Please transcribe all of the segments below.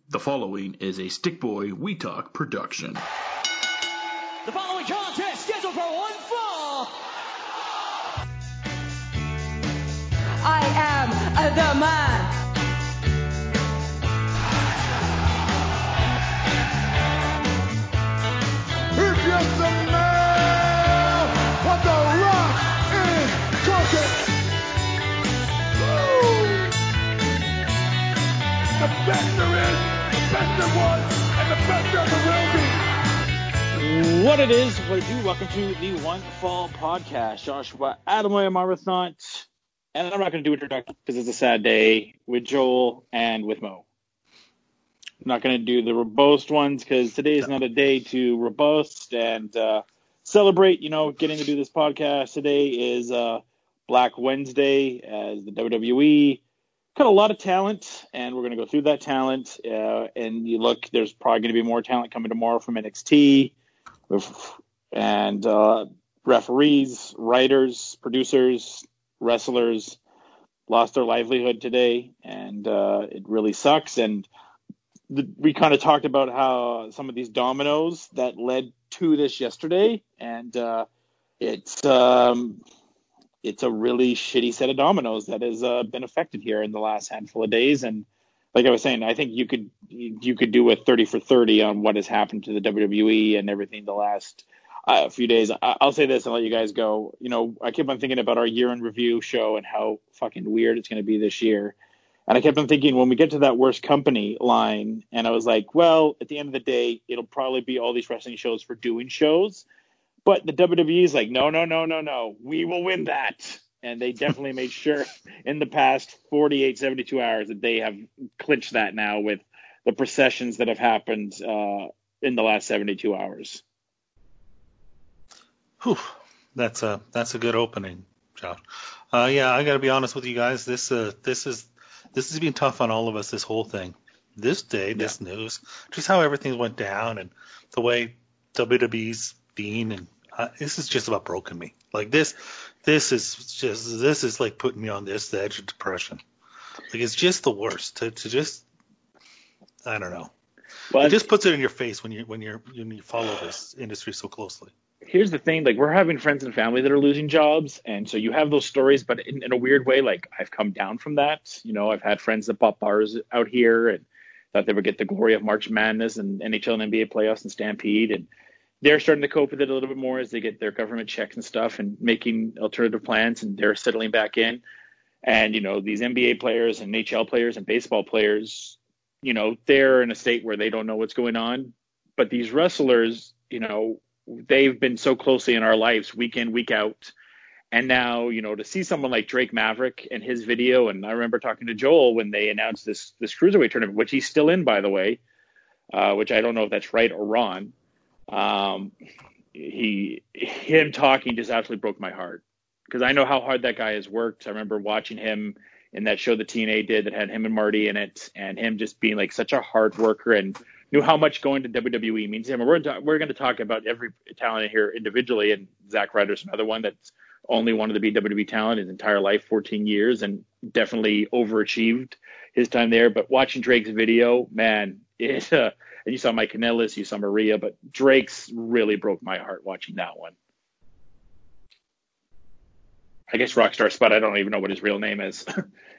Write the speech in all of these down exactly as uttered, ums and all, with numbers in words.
The following is a Stick Boy We Talk production. The following contest scheduled for one fall. I am the man. If you're the man, what the rock is cooking. Woo! The best there is, the best there was, and the best there will be. What it is, what it do, welcome to the One Fall Podcast. Joshua Adamoy Marathon. And I'm not going to do introduction because it's a sad day with Joel and with Mo. I'm not going to do the robust ones because today is not a day to robust and uh, celebrate, you know, getting to do this podcast. Today is uh, Black Wednesday as the W W E got a lot of talent, and we're going to go through that talent. Uh, and you look, there's probably going to be more talent coming tomorrow from N X T, with, and uh, referees, writers, producers, wrestlers lost their livelihood today, and uh, it really sucks. And the, we kind of talked about how some of these dominoes that led to this yesterday, and uh, it's um, it's a really shitty set of dominoes that has uh, been affected here in the last handful of days. And like I was saying, I think you could you could do a thirty for thirty on what has happened to the W W E and everything the last uh, few days. I, I'll say this and let you guys go. You know, I keep on thinking about our year in review show and how fucking weird it's going to be this year. And I kept on thinking when we get to that worst company line, and I was like, well, at the end of the day, it'll probably be all these wrestling shows for doing shows. But the W W E is like, no, no, no, no, no. We will win that. And they definitely made sure in the past forty-eight, seventy-two hours that they have clinched that now with the processions that have happened uh, in the last seventy-two hours. Whew. That's a that's a good opening, Josh. Uh, yeah, I got to be honest with you guys. This uh, this is this has been tough on all of us. This whole thing, this day, this yeah. news, just how everything went down and the way W W E's been, and uh, this has just about broken me. Like this, this is just this is like putting me on this the edge of depression. Like it's just the worst to to just I don't know. Well, it just puts it in your face when you when you're when you follow this industry so closely. Here's the thing, like we're having friends and family that are losing jobs, and so you have those stories, but in, in a weird way, like I've come down from that. You know, I've had friends that bought bars out here and thought they would get the glory of March Madness and N H L and N B A playoffs and Stampede, and they're starting to cope with it a little bit more as they get their government checks and stuff and making alternative plans, and they're settling back in. And, you know, these N B A players and N H L players and baseball players, you know, they're in a state where they don't know what's going on. But these wrestlers, you know, they've been so closely in our lives week in, week out. And now, you know, to see someone like Drake Maverick and his video, and I remember talking to Joel when they announced this this cruiserweight tournament, which he's still in, by the way, uh, which I don't know if that's right or wrong. Um, he, him talking just absolutely broke my heart because I know how hard that guy has worked. I remember watching him in that show that T N A did that had him and Marty in it, and him just being like such a hard worker and knew how much going to W W E means to him. And we're, we're going to talk about every talent here individually, and Zack Ryder's another one that's only wanted to be W W E talent his entire life, fourteen years, and definitely overachieved his time there. But watching Drake's video, man, it, uh, and you saw Mike Kanellis, you saw Maria, but Drake's really broke my heart watching that one. I guess Rockstar Spud, I don't even know what his real name is.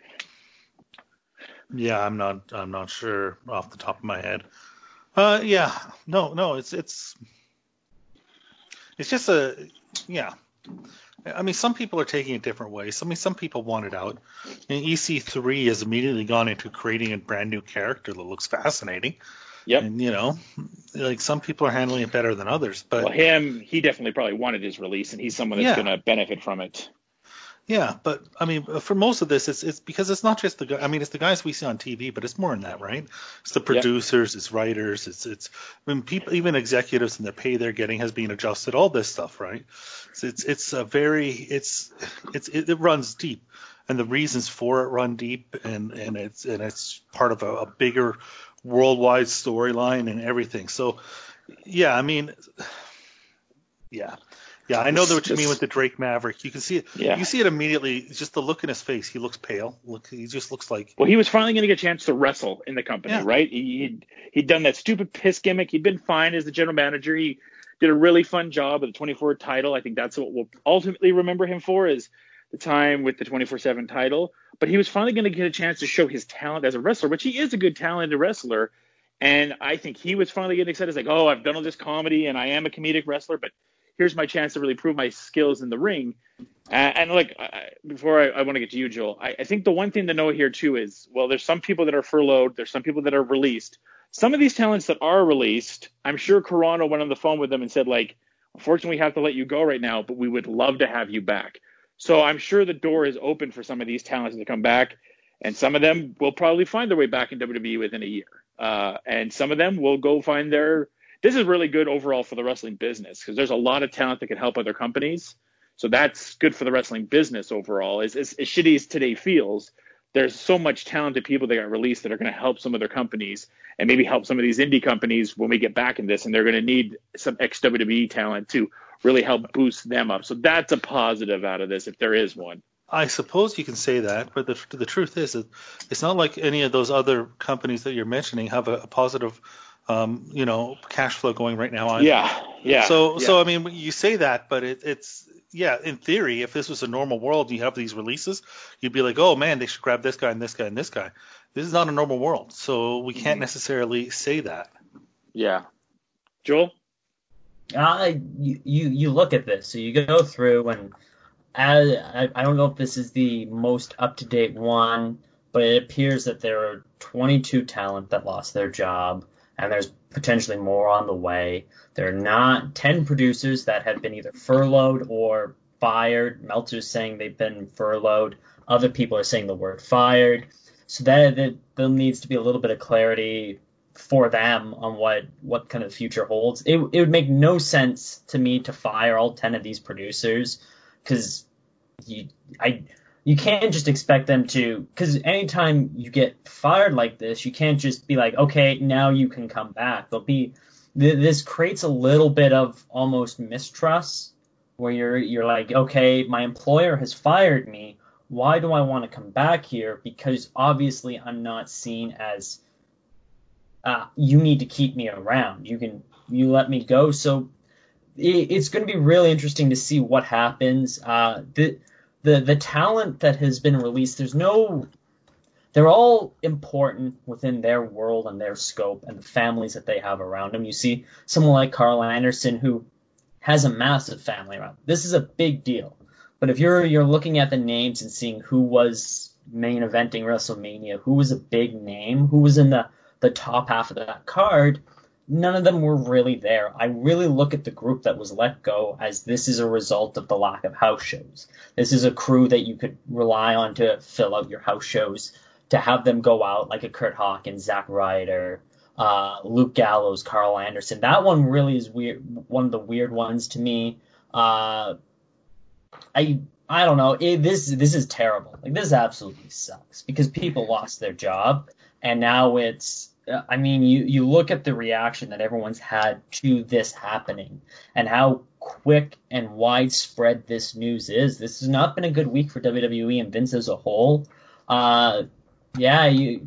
Yeah, I'm not I'm not sure off the top of my head. Uh, yeah, no, no, it's it's it's just a yeah. I mean, some people are taking it different ways. I mean, some people want it out. And E C three has immediately gone into creating a brand new character that looks fascinating. Yep. And, you know, like some people are handling it better than others. But well, him, he definitely probably wanted his release, and he's someone that's yeah. going to benefit from it. Yeah, but I mean, for most of this, it's it's because it's not just the guy. I mean, it's the guys we see on T V, but it's more than that, right? It's the producers, yep. it's writers, it's it's I mean, people, even executives and the pay they're getting has been adjusted. All this stuff, right? So it's it's a very it's it's it, it runs deep, and the reasons for it run deep, and and it's and it's part of a, a bigger worldwide storyline and everything. So, yeah, I mean, yeah. Yeah, I know It's what you mean just- with the Drake Maverick. You can see it. Yeah. You can see it immediately. It's just the look in his face. He looks pale. Look, he just looks like. Well, he was finally going to get a chance to wrestle in the company, Yeah. right? He, he'd, he'd done that stupid piss gimmick. He'd been fine as the general manager. He did a really fun job with the twenty-four title. I think that's what we'll ultimately remember him for, is the time with the twenty-four seven title. But he was finally going to get a chance to show his talent as a wrestler, which he is a good talented wrestler. And I think he was finally getting excited. It's like, oh, I've done all this comedy and I am a comedic wrestler, but here's my chance to really prove my skills in the ring. And, and like, I, before I, I want to get to you, Joel, I, I think the one thing to know here too is, well, there's some people that are furloughed. There's some people that are released. Some of these talents that are released, I'm sure Carrano went on the phone with them and said, like, unfortunately, we have to let you go right now, but we would love to have you back. So I'm sure the door is open for some of these talents to come back. And some of them will probably find their way back in W W E within a year. Uh, and some of them will go find their – this is really good overall for the wrestling business, because there's a lot of talent that can help other companies. So that's good for the wrestling business overall. As, as, as shitty as today feels, there's so much talented people that got released that are going to help some other companies and maybe help some of these indie companies when we get back in this. And they're going to need some ex-W W E talent to really help boost them up. So that's a positive out of this, if there is one. I suppose you can say that, but the the truth is that it's not like any of those other companies that you're mentioning have a, a positive, um, you know, cash flow going right now. either. Yeah, yeah. So yeah. so I mean, you say that, but it, it's yeah. In theory, if this was a normal world and you have these releases, you'd be like, oh man, they should grab this guy and this guy and this guy. This is not a normal world, so we can't necessarily say that. Yeah. Joel? Uh, you, you you look at this, so you go through, and as, I, I don't know if this is the most up-to-date one, but it appears that there are twenty-two talent that lost their job, and there's potentially more on the way. There are not ten producers that have been either furloughed or fired. Meltzer's saying they've been furloughed. Other people are saying the word fired. So that, that there needs to be a little bit of clarity for them on what, what kind of future holds. It, it would make no sense to me to fire all ten of these producers, because you I you can't just expect them to, because anytime you get fired like this, you can't just be like, okay, now you can come back. There'll be this creates a little bit of almost mistrust, where you're you're like, okay, my employer has fired me. Why do I want to come back here? Because obviously I'm not seen as uh, you need to keep me around. You can you let me go. So it, it's going to be really interesting to see what happens. Uh, the the the talent that has been released, there's no. They're all important within their world and their scope and the families that they have around them. You see someone like Carl Anderson, who has a massive family around. This is a big deal. But if you're you're looking at the names and seeing who was main eventing WrestleMania, who was a big name, who was in the, the top half of that card, none of them were really there. I really look at the group that was let go as this is a result of the lack of house shows. This is a crew that you could rely on to fill out your house shows, to have them go out like a Kurt Hawkins, Zack Ryder, uh, Luke Gallows, Carl Anderson. That one really is weird, one of the weird ones to me. Uh, I I don't know. It, this this is terrible. Like, this absolutely sucks, because people lost their job, and now it's. I mean, you you look at the reaction that everyone's had to this happening, and how quick and widespread this news is. This has not been a good week for W W E and Vince as a whole. Uh, yeah, you.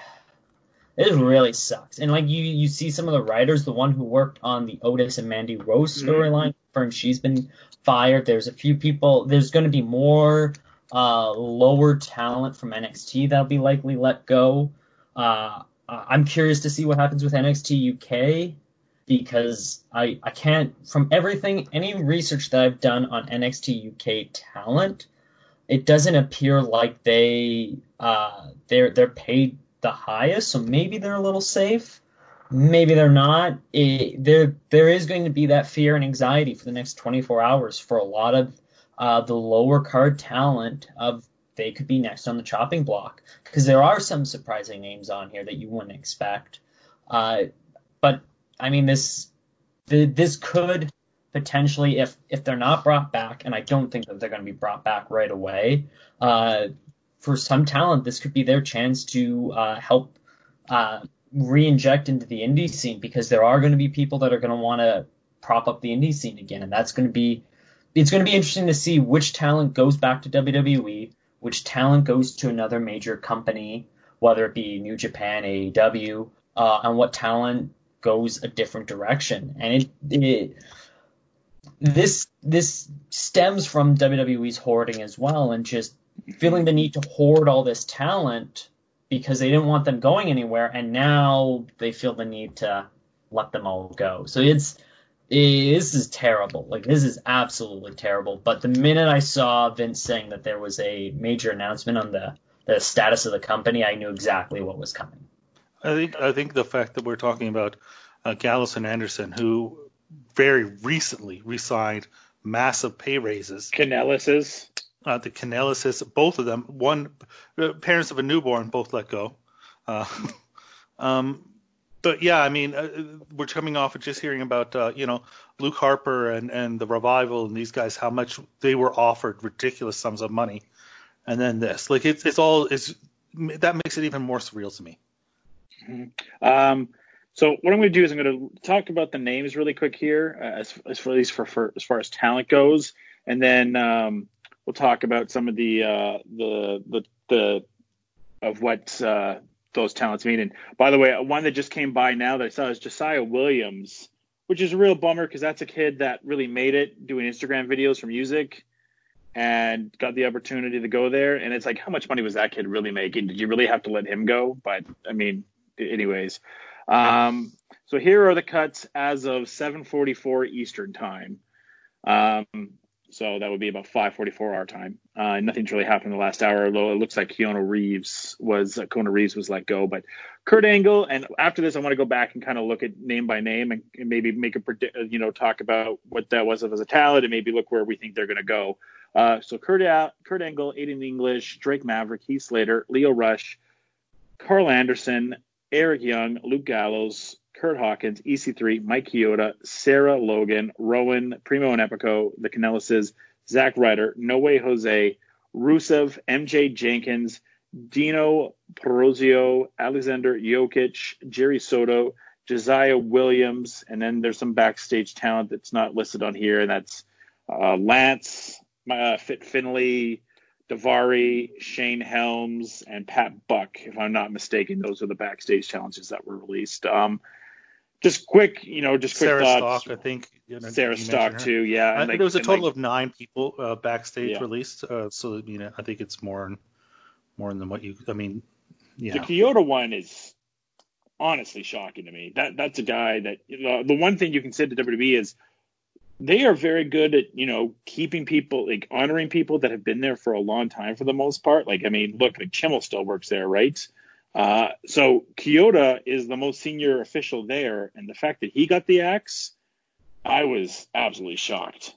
It really sucks. And, like, you, you see some of the writers, the one who worked on the Otis and Mandy Rose storyline, mm-hmm. she's been fired. There's a few people. There's going to be more uh, lower talent from N X T that'll be likely let go. Uh, I'm curious to see what happens with N X T U K, because I, I can't, from everything, any research that I've done on N X T U K talent, it doesn't appear like they uh, they're they're paid the highest, so maybe they're a little safe, maybe they're not. It, there there is going to be that fear and anxiety for the next twenty-four hours for a lot of uh, the lower card talent of they could be next on the chopping block, because there are some surprising names on here that you wouldn't expect. Uh, but I mean, this the, this could potentially, if if they're not brought back, and I don't think that they're going to be brought back right away, uh, for some talent, this could be their chance to uh, help uh, re-inject into the indie scene, because there are going to be people that are going to want to prop up the indie scene again, and that's going to be it's going to be interesting to see which talent goes back to W W E, which talent goes to another major company, whether it be New Japan, A E W, uh, and what talent goes a different direction. And it, it this this stems from W W E's hoarding as well, and just feeling the need to hoard all this talent because they didn't want them going anywhere, and now they feel the need to let them all go. So it's it, this is terrible. Like, this is absolutely terrible. But the minute I saw Vince saying that there was a major announcement on the, the status of the company, I knew exactly what was coming. I think I think the fact that we're talking about uh, Gallows and Anderson, who very recently resigned massive pay raises. Kanellis's. Uh, the Kanellises, both of them, one uh, parents of a newborn, both let go. Uh, um, but yeah, I mean, uh, we're coming off of just hearing about uh, you know Luke Harper and, and the Revival and these guys, how much they were offered ridiculous sums of money, and then this, like it's it's all it's that makes it even more surreal to me. Mm-hmm. Um, so what I'm going to do is I'm going to talk about the names really quick here, uh, as as for at least for, for as far as talent goes, and then. Um, We'll talk about some of the uh, the the the of what uh, those talents mean. And by the way, one that just came by now that I saw is Josiah Williams, which is a real bummer because that's a kid that really made it doing Instagram videos for music and got the opportunity to go there. And it's like, how much money was that kid really making? Did you really have to let him go? But I mean, anyways. Um, so here are the cuts as of seven forty-four Eastern time. Um, So that would be about five forty-four our time. Uh, nothing's really happened in the last hour, although it looks like Keanu Reeves was uh, Keanu Reeves was let go. But Kurt Angle, and after this, I want to go back and kind of look at name by name and, and maybe make a predict, you know, talk about what that was as a talent and maybe look where we think they're going to go. Uh, so Kurt, Kurt Angle, Aiden English, Drake Maverick, Heath Slater, Leo Rush, Carl Anderson, Eric Young, Luke Gallows, Kurt Hawkins, E C three, Mike Chioda, Sarah Logan, Rowan, Primo and Epico, the Kanellises, Zack Ryder, No Way Jose, Rusev, M J Jenkins, Dino Perozio, Alexander Jokic, Jerry Soto, Josiah Williams, and then there's some backstage talent that's not listed on here, and that's uh, Lance, uh, Fit Finley, Davari, Shane Helms, and Pat Buck, if I'm not mistaken. Those are the backstage challenges that were released. Um, just quick, you know, just quick Sarah thoughts. Stock, I think. You know, Sarah you Stock, too, yeah. And and like, there was a total like, of nine people uh, backstage yeah. released. Uh, so, you know, I think it's more, more than what you, I mean, yeah. The Chioda one is honestly shocking to me. That That's a guy that, you know, the one thing you can say to W W E is, they are very good at, you know, keeping people, like honoring people that have been there for a long time for the most part. Like, I mean, look, like Kimmel still works there, right? Uh, so Chioda is the most senior official there. And the fact that he got the axe, I was absolutely shocked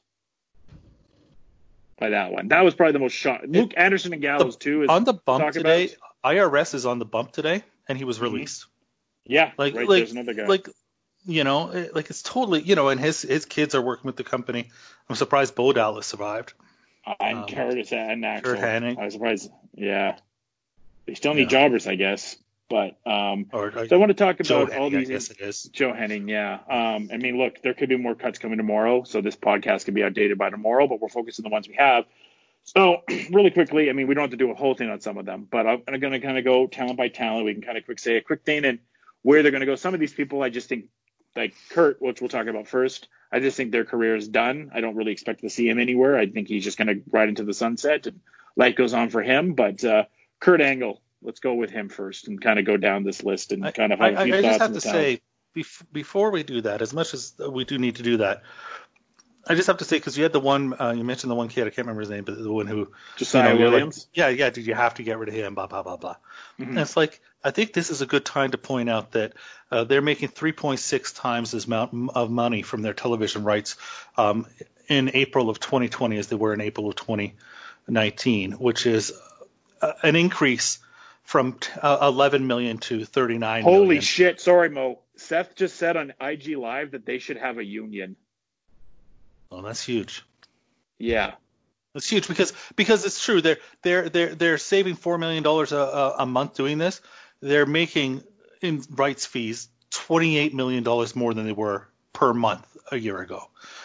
by that one. That was probably the most shock. Luke Anderson and Gallows, the, too. Is on the bump today, about. I R S is on the bump today, and he was released. Mm-hmm. Yeah, like, right, like, there's another guy. Like, you know, it, like it's totally, you know, and his his kids are working with the company. I'm surprised Bo Dallas survived. Uh, and um, Curtis and Axel. Kurt Hennig. I was surprised. Yeah. They still need Yeah. jobbers, I guess. But um, or, or, so I want to talk Joe about Hennig, all these. I guess it is. Joe Henning, yeah. Um, I mean, look, there could be more cuts coming tomorrow, so this podcast could be outdated by tomorrow, but we're focused on the ones we have. So really quickly, I mean, we don't have to do a whole thing on some of them, but I'm going to kind of go talent by talent. We can kind of quick say a quick thing and where they're going to go. Some of these people, I just think, like Kurt, which we'll talk about first, I just think their career is done. I don't really expect to see him anywhere. I think he's just going to ride into the sunset and life goes on for him. But uh, Kurt Angle, let's go with him first and kind of go down this list and kind of have I, a few I, thoughts. I just have on to the talent. say, bef- before we do that, as much as we do need to do that, I just have to say, because you had the one, uh, you mentioned the one kid, I can't remember his name, but the one who, Josiah you know, Williams. Like, yeah, yeah, did you have to get rid of him, blah, blah, blah, blah. Mm-hmm. And it's like, I think this is a good time to point out that uh, they're making three point six times as amount of money from their television rights um, in April of twenty twenty as they were in April of twenty nineteen, which is uh, an increase from uh, eleven million to thirty-nine Holy million. shit. Sorry, Mo. Seth just said on I G Live that they should have a union. Oh, that's huge. Yeah. It's huge because because it's true. They're they're they're they're saving four million dollars a, a month doing this. They're making in rights fees twenty eight million dollars more than they were per month a year ago.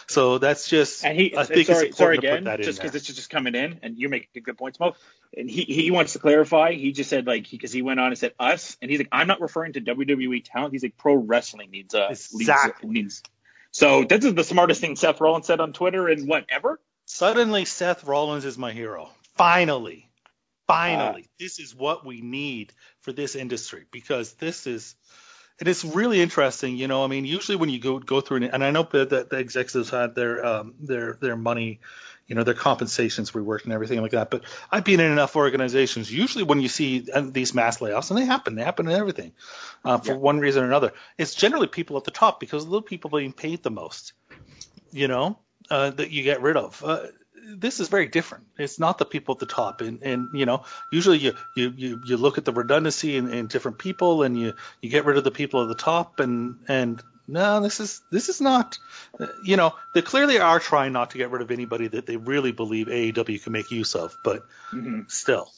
So that's just, And he, I think sorry, it's sorry important to again, put that in just there. because this is just coming in, and you're making good points, Mo. And he, he wants to clarify. He just said like because he, he went on and said us, and he's like, I'm not referring to W W E talent. He's like pro wrestling needs uh Exactly. needs, needs. So this is the smartest thing Seth Rollins said on Twitter and whatever. Suddenly, Seth Rollins is my hero. Finally, finally, Uh, this is what we need for this industry, because this is. And it's really interesting, you know. I mean, usually when you go go through, an, and I know that the, the executives had their um, their their money, you know, their compensations reworked and everything like that. But I've been in enough organizations. Usually, when you see these mass layoffs, and they happen, they happen in everything, uh, for Yeah. one reason or another. It's generally people at the top, because the people being paid the most, you know, uh, that you get rid of. Uh, this is very different. It's not the people at the top, and, and you know, usually you, you, you, you look at the redundancy in, in different people, and you, you get rid of the people at the top, and and no, this is this is not, uh, you know, they clearly are trying not to get rid of anybody that they really believe A E W can make use of, but mm-hmm. still.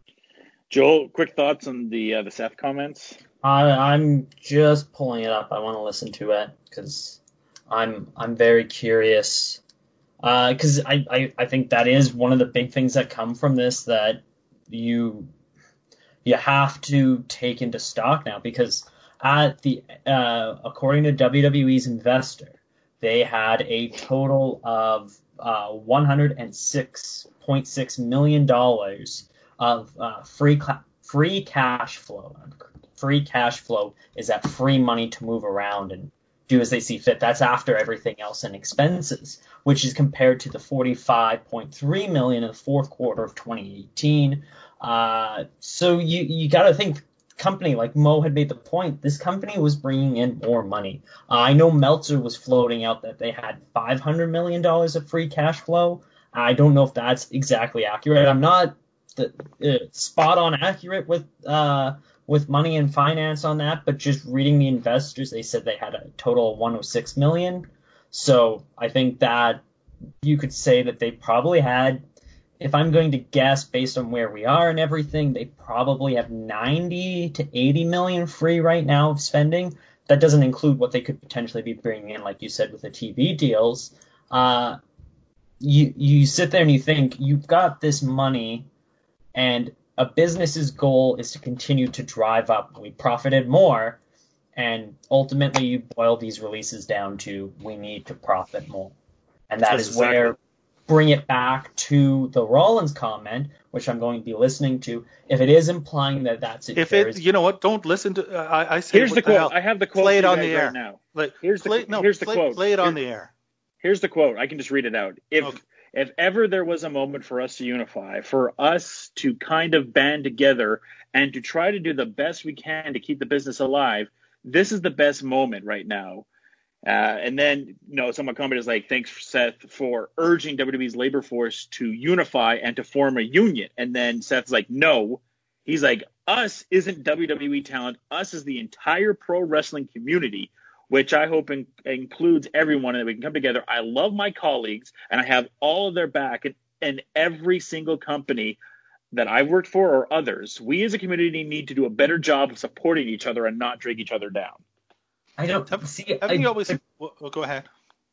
Joel, quick thoughts on the uh, the Seth comments? I, I'm just pulling it up. I want to listen to it because I'm I'm very curious. Because uh, I, I, I think that is one of the big things that come from this that you you have to take into stock now, because at the uh, according to W W E's investor, they had a total of uh, one hundred six point six million dollars of uh, free cl- free cash flow. Free cash flow is that free money to move around and do as they see fit. That's after everything else and expenses, which is compared to the forty-five point three million dollars in the fourth quarter of twenty eighteen. Uh, so you you got to think, company like Mo had made the point, this company was bringing in more money. Uh, I know Meltzer was floating out that they had five hundred million dollars of free cash flow. I don't know if that's exactly accurate. I'm not the, uh, spot on accurate with uh, with money and finance on that, but just reading the investors, they said they had a total of one hundred six million dollars. So I think that you could say that they probably had, if I'm going to guess based on where we are and everything, they probably have ninety to eighty million free right now of spending. That doesn't include what they could potentially be bringing in, like you said, with the T V deals. Uh, you you sit there and you think, you've got this money, and a business's goal is to continue to drive up. We profited more, and ultimately you boil these releases down to, we need to profit more. And that That's is exactly. where, bring it back to the Rollins comment, which I'm going to be listening to. If it is implying that that's it, If there it, is, you know what, don't listen to. Uh, I, I say, Here's what the quote. hell? I have the quote Play for it you on guys the air. right now. Like, Here's the play, no, here's the play, quote. Play it on Here- the air. Here's the quote. I can just read it out. If Okay. if ever there was a moment for us to unify, for us to kind of band together and to try to do the best we can to keep the business alive, this is the best moment right now. Uh, and then, you know, someone commented is like, thanks, Seth, for urging W W E's labor force to unify and to form a union. And then Seth's like, no. He's like, us isn't W W E talent. Us is the entire pro wrestling community, which I hope in, includes everyone, and that we can come together. I love my colleagues, and I have all of their back, and, and every single company that I've worked for or others. We as a community need to do a better job of supporting each other and not drag each other down. I don't Have, see. haven't I, you always? Well, well, go ahead.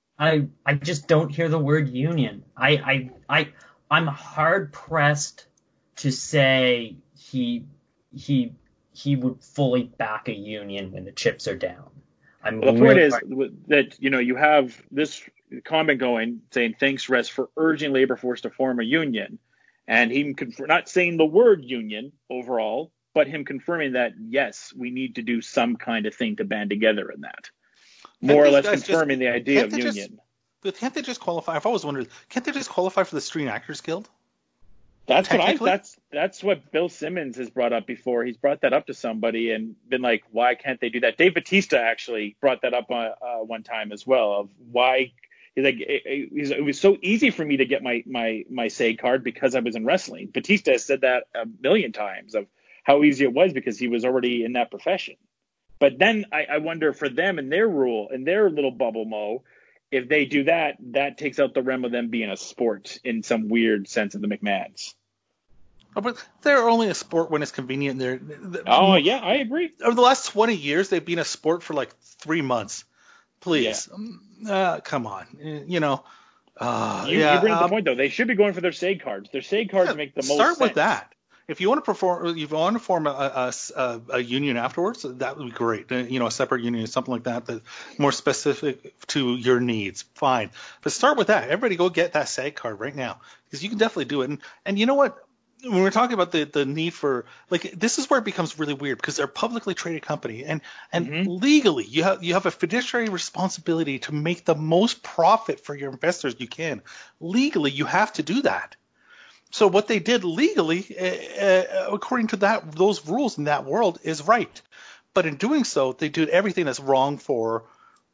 I I just don't hear the word union. I I I I'm hard pressed to say he he he would fully back a union when the chips are down. I'm Well, the really point is hard- that, you know, you have this comment going saying, thanks, Rest, for urging labor force to form a union. And him conf- not saying the word union overall, but him confirming that, yes, we need to do some kind of thing to band together in that. More or these less guys just- confirming the idea can't of they just- union. But can't they just qualify? I've always wondered, can't they just qualify for the Screen Actors Guild? That's what I Technically? that's that's what Bill Simmons has brought up before. He's brought that up to somebody and been like, why can't they do that? Dave Bautista actually brought that up uh, uh, one time as well, of why. He's like, it, it, it was so easy for me to get my my my say card because I was in wrestling. Batista has said that a million times of how easy it was because he was already in that profession. But then I, I wonder for them and their rule and their little bubble, Mo, if they do that, that takes out the realm of them being a sport in some weird sense of the McMahons. Oh, but they're only a sport when it's convenient. They're, they're Oh, yeah, I agree. over the last twenty years, they've been a sport for like three months. please, um, uh, come on, you know. Uh, You, yeah, you bring up um, the point though. They should be going for their SAG cards. Their SAG cards yeah, make the most start with sense. that. If you want to perform, if you want to form a, a, a, a union afterwards, that would be great. Uh, You know, a separate union, something like that, that's more specific to your needs. Fine, but start with that. Everybody, go get that SAG card right now, because you can definitely do it. And and you know what? When we're talking about the, the need for, like, this is where it becomes really weird, because they're a publicly traded company, and and Mm-hmm. legally you have you have a fiduciary responsibility to make the most profit for your investors you can. Legally, you have to do that. So what they did legally, uh, uh, according to that those rules in that world, is right. But in doing so, they did everything that's wrong for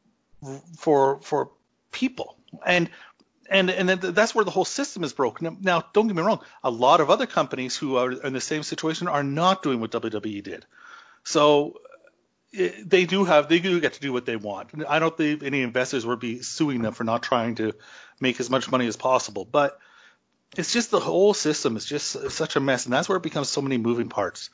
for for people. And and and then that's where the whole system is broken. Now, don't get me wrong. A lot of other companies who are in the same situation are not doing what W W E did. So it, they do have they do get to do what they want. I don't think any investors would be suing them for not trying to make as much money as possible. But it's just the whole system is just such a mess, and that's where it becomes so many moving parts.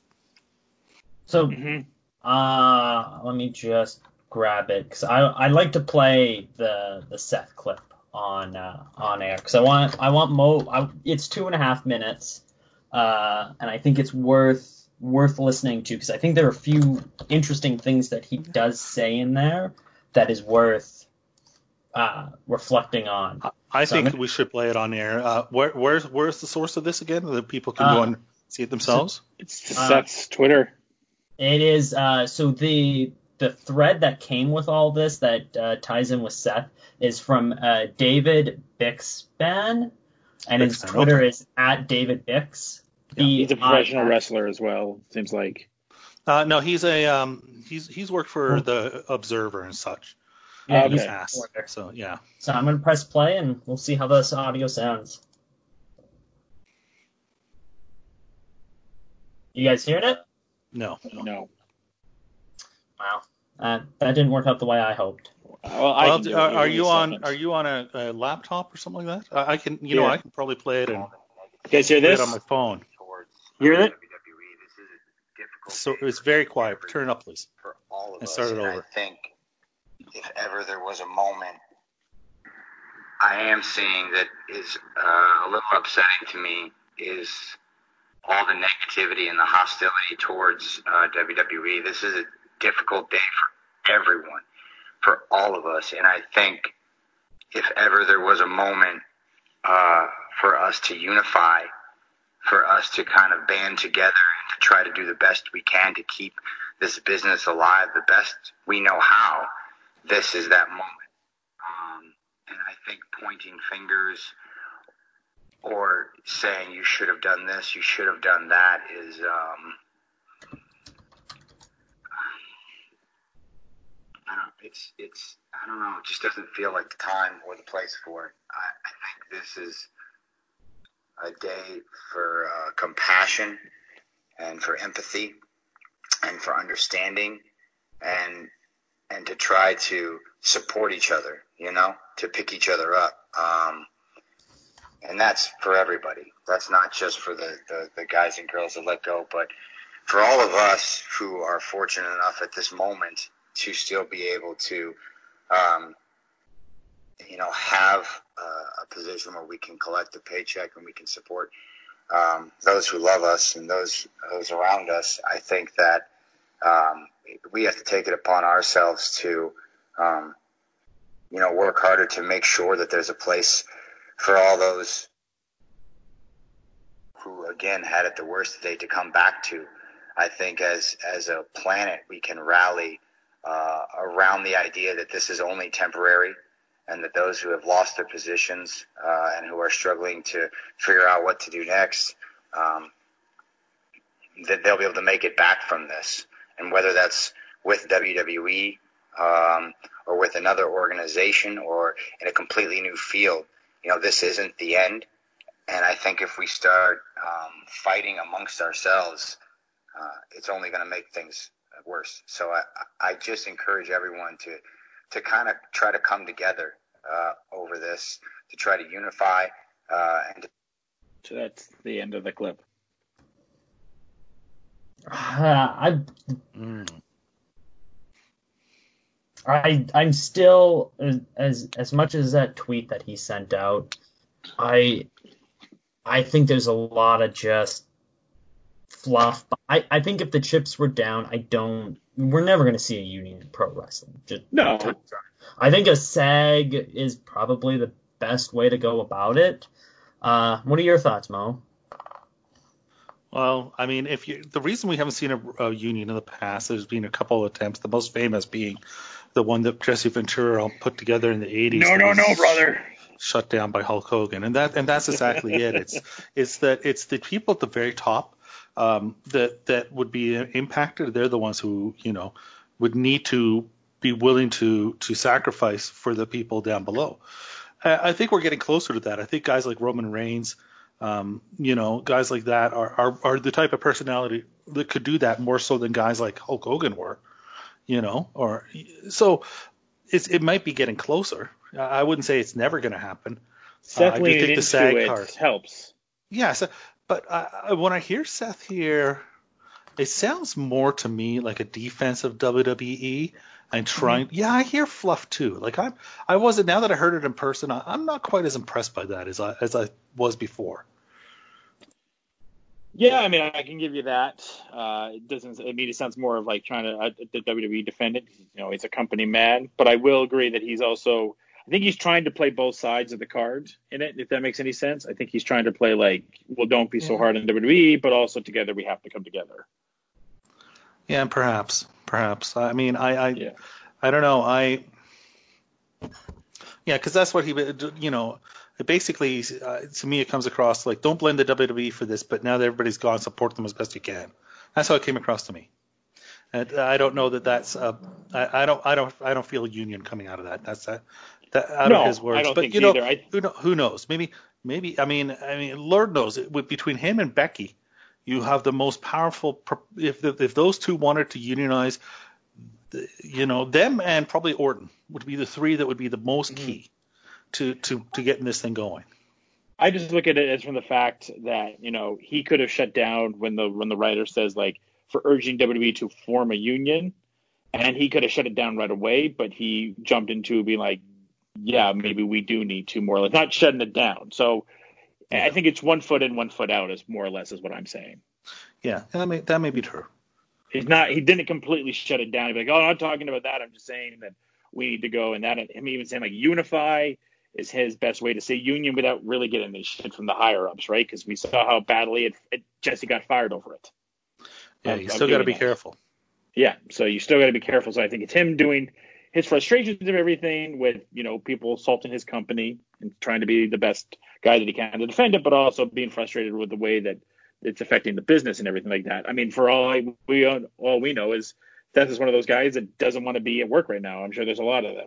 So, Mm-hmm. uh, let me just grab it, because I I like to play the the Seth clip on uh, on air, because I want I want Mo. I, it's two and a half minutes, uh, and I think it's worth worth listening to, because I think there are a few interesting things that he does say in there that is worth uh, reflecting on. I So I'm think gonna- we should play it on air. Uh, where, where's where's the source of this again? That people can Uh, go and see it themselves. It's Uh, Seth's Twitter. It is uh, so the the thread that came with all this that uh, ties in with Seth is from uh, David Bixban, and his Bixban, Twitter okay. is at David Bix. Yeah. He's a professional B I X. wrestler as well. Seems like. Uh, no, he's a um, he's he's worked for the Observer and such Yeah, in the he's Okay. a past. reporter. So yeah. So I'm gonna press play and we'll see how this audio sounds. You guys hearing it? No. No. Wow, uh, that didn't work out the way I hoped. Well, I Well, can do are, it. are Give me you a on second. are you on a, a laptop or something like that? I, I can you know Here. I can probably play it and You guys hear play this? it on my phone. Hear it? So it's very quiet. Turn it up, please. For all of And us. start it and over. I think if ever there was a moment, I am seeing that is uh, a little upsetting to me is all the negativity and the hostility towards uh, W W E. This is a difficult day for everyone, for all of us. And I think if ever there was a moment uh, for us to unify, for us to kind of band together and to try to do the best we can to keep this business alive the best we know how, this is that moment. Um, and I think pointing fingers or saying you should have done this, you should have done that is, um, I don't, it's, it's, I don't know, it just doesn't feel like the time or the place for it. I, I think this is a day for uh, compassion and for empathy and for understanding and and to try to support each other, you know, to pick each other up. Um, and that's for everybody. That's not just for the, the, the guys and girls that let go, but for all of us who are fortunate enough at this moment to still be able to, um, you know, have uh, a position where we can collect a paycheck and we can support um, those who love us and those those around us. I think that um, we have to take it upon ourselves to, um, you know, work harder to make sure that there's a place for all those who, again, had it the worst today to come back to. I think as as a planet, we can rally uh, around the idea that this is only temporary and that those who have lost their positions uh, and who are struggling to figure out what to do next, um, that they'll be able to make it back from this. And whether that's with W W E um, or with another organization or in a completely new field, you know, this isn't the end. And I think if we start um, fighting amongst ourselves, uh, it's only going to make things worse. So I, I just encourage everyone to to kind of try to come together uh, over this, to try to unify. Uh, and to- So that's the end of the clip. Uh, I Mm. I I'm still as as much as that tweet that he sent out. I I think there's a lot of just fluff. I, I think if the chips were down, I don't. We're never going to see a union in pro wrestling. Just No. I think a SAG is probably the best way to go about it. Uh, what are your thoughts, Mo? Well, I mean, if you the reason we haven't seen a, a union in the past, there's been a couple of attempts. The most famous being the one that Jesse Ventura put together in the eighties. No, no, no, brother. Shut down by Hulk Hogan, and that and that's exactly it. It's it's that it's the people at the very top um, that that would be impacted. They're the ones who you know would need to be willing to to sacrifice for the people down below. I, I think we're getting closer to that. I think guys like Roman Reigns, um, you know, guys like that are, are are the type of personality that could do that more so than guys like Hulk Hogan were. You know, or so it's it might be getting closer. I wouldn't say it's never going to happen. Seth uh, I do leaning think the into SAG it card helps. Yeah, so, but uh, when I hear Seth here, it sounds more to me like a defensive W W E. And trying, mm-hmm. yeah, I hear fluff too. Like I'm, I wasn't. Now that I heard it in person, I, I'm not quite as impressed by that as I as I was before. Yeah, I mean, I can give you that. Uh, it doesn't. I mean, it sounds more of like trying to uh, the W W E defend it. You know, he's a company man, but I will agree that he's also. I think he's trying to play both sides of the card in it. If that makes any sense, I think he's trying to play like, well, don't be so hard on W W E, but also together we have to come together. Yeah, perhaps, perhaps. I mean, I, I, yeah. I don't know. I, yeah, because that's what he, you know. Basically, uh, to me, it comes across like, don't blame the W W E for this, but now that everybody's gone, support them as best you can. That's how it came across to me. And I don't know that that's. Uh, I, I don't. I don't. I don't feel a union coming out of that. That's uh, that out no, of his words. I don't but think you know, either. I... who, know, who knows? Maybe. Maybe. I mean. I mean. Lord knows. With between him and Becky, you have the most powerful. If if those two wanted to unionize, you know, them and probably Orton would be the three that would be the most key. Mm-hmm. To, to, to getting this thing going. I just look at it as from the fact that, you know, he could have shut down when the when the writer says, like, for urging W W E to form a union, and he could have shut it down right away, but he jumped into being like, yeah, maybe we do need to more or less, not shutting it down. So yeah. I think it's one foot in, one foot out is more or less is what I'm saying. Yeah, that may, that may be true. He's not, he didn't completely shut it down. He'd be like, oh, I'm not talking about that. I'm just saying that we need to go, and that, him even saying like unify is his best way to say union without really getting this shit from the higher ups, right? Because we saw how badly it, it, Jesse got fired over it. Yeah, you still got to be that. careful. Yeah, so you still got to be careful. So I think it's him doing his frustrations of everything with, you know, people assaulting his company and trying to be the best guy that he can to defend it, but also being frustrated with the way that it's affecting the business and everything like that. I mean, for all I, we all we know is Seth is one of those guys that doesn't want to be at work right now. I'm sure there's a lot of them.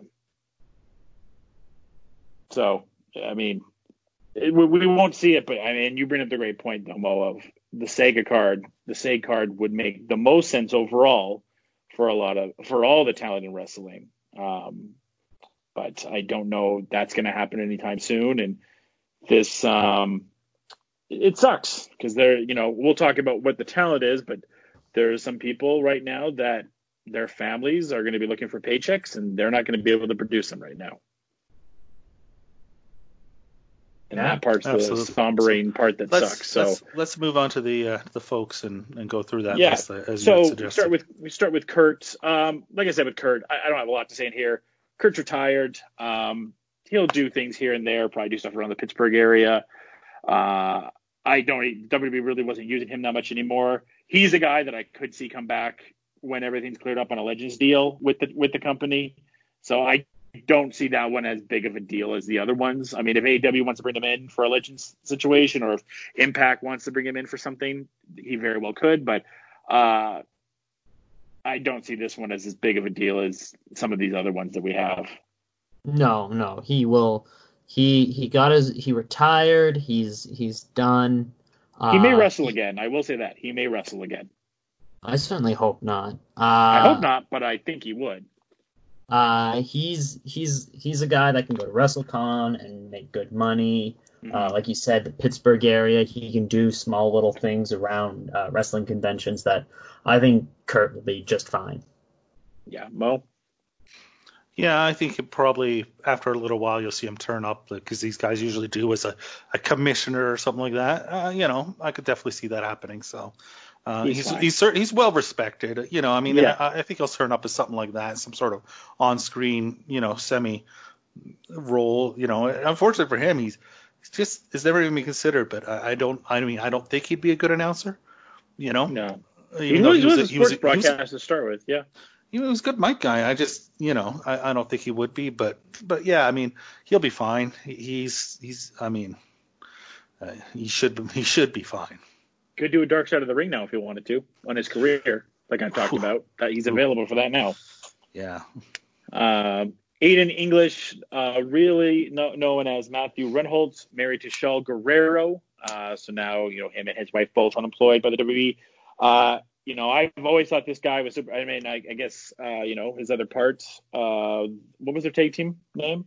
So, I mean, it, we, we won't see it, but I mean, you bring up the great point, Domo, of the Sega card. The Sega card would make the most sense overall for a lot of, for all the talent in wrestling. Um, but I don't know that's going to happen anytime soon. And this, um, it sucks because they're, you know, we'll talk about what the talent is, but there's some people right now that their families are going to be looking for paychecks and they're not going to be able to produce them right now. And yeah, that part's absolutely. the sombering part that let's, sucks. So let's, let's move on to the uh, the folks and, and go through that yeah. list as so you we suggested. start with we start with Kurt. Um, like I said with Kurt, I, I don't have a lot to say in here. Kurt's retired. Um, he'll do things here and there, probably do stuff around the Pittsburgh area. Uh, I don't. W W E really wasn't using him that much anymore. He's a guy that I could see come back when everything's cleared up on a Legends deal with the with the company. So I don't see that one as big of a deal as the other ones. I mean, if A E W wants to bring him in for a Legends situation, or if Impact wants to bring him in for something, he very well could. But uh, I don't see this one as as big of a deal as some of these other ones that we have. No, no, he will. He he got his. He retired. He's he's done. Uh, he may wrestle again. I will say that he may wrestle again. I certainly hope not. Uh, I hope not, but I think he would. Uh, he's he's he's a guy that can go to WrestleCon and make good money. Mm-hmm. Uh, like you said, the Pittsburgh area, he can do small little things around uh, wrestling conventions that I think Kurt will be just fine. Yeah, Mo. Yeah, I think it probably after a little while you'll see him turn up because these guys usually do as a, a commissioner or something like that. Uh, you know, I could definitely see that happening. So uh, He's he's fine. he's cer- he's well respected. You know, I mean, Yeah. I, I think he'll turn up as something like that, some sort of on-screen, you know, semi role. You know, unfortunately for him, he's, he's just it's never even been considered. But I, I don't, I mean, I don't think he'd be a good announcer. You know, No. even He though was, he was, a a, he was, sports a, he was a- broadcast to start with, yeah. he was a good mic guy. I just, you know, I, I don't think he would be, but, but yeah, I mean, he'll be fine. He- He's, he's, I mean, uh, he should, he should be fine. Could do a Dark Side of the Ring now if he wanted to on his career, like I talked about. That he's available for that now. Yeah. Um, Aiden English, uh, really no, known as Matthew Renholtz, married to Shell Guerrero. Uh, so now, you know, him and his wife both unemployed by the W W E. Uh, you know, I've always thought this guy was super. I mean, I, I guess, uh, you know, his other parts. Uh, what was their tag team name?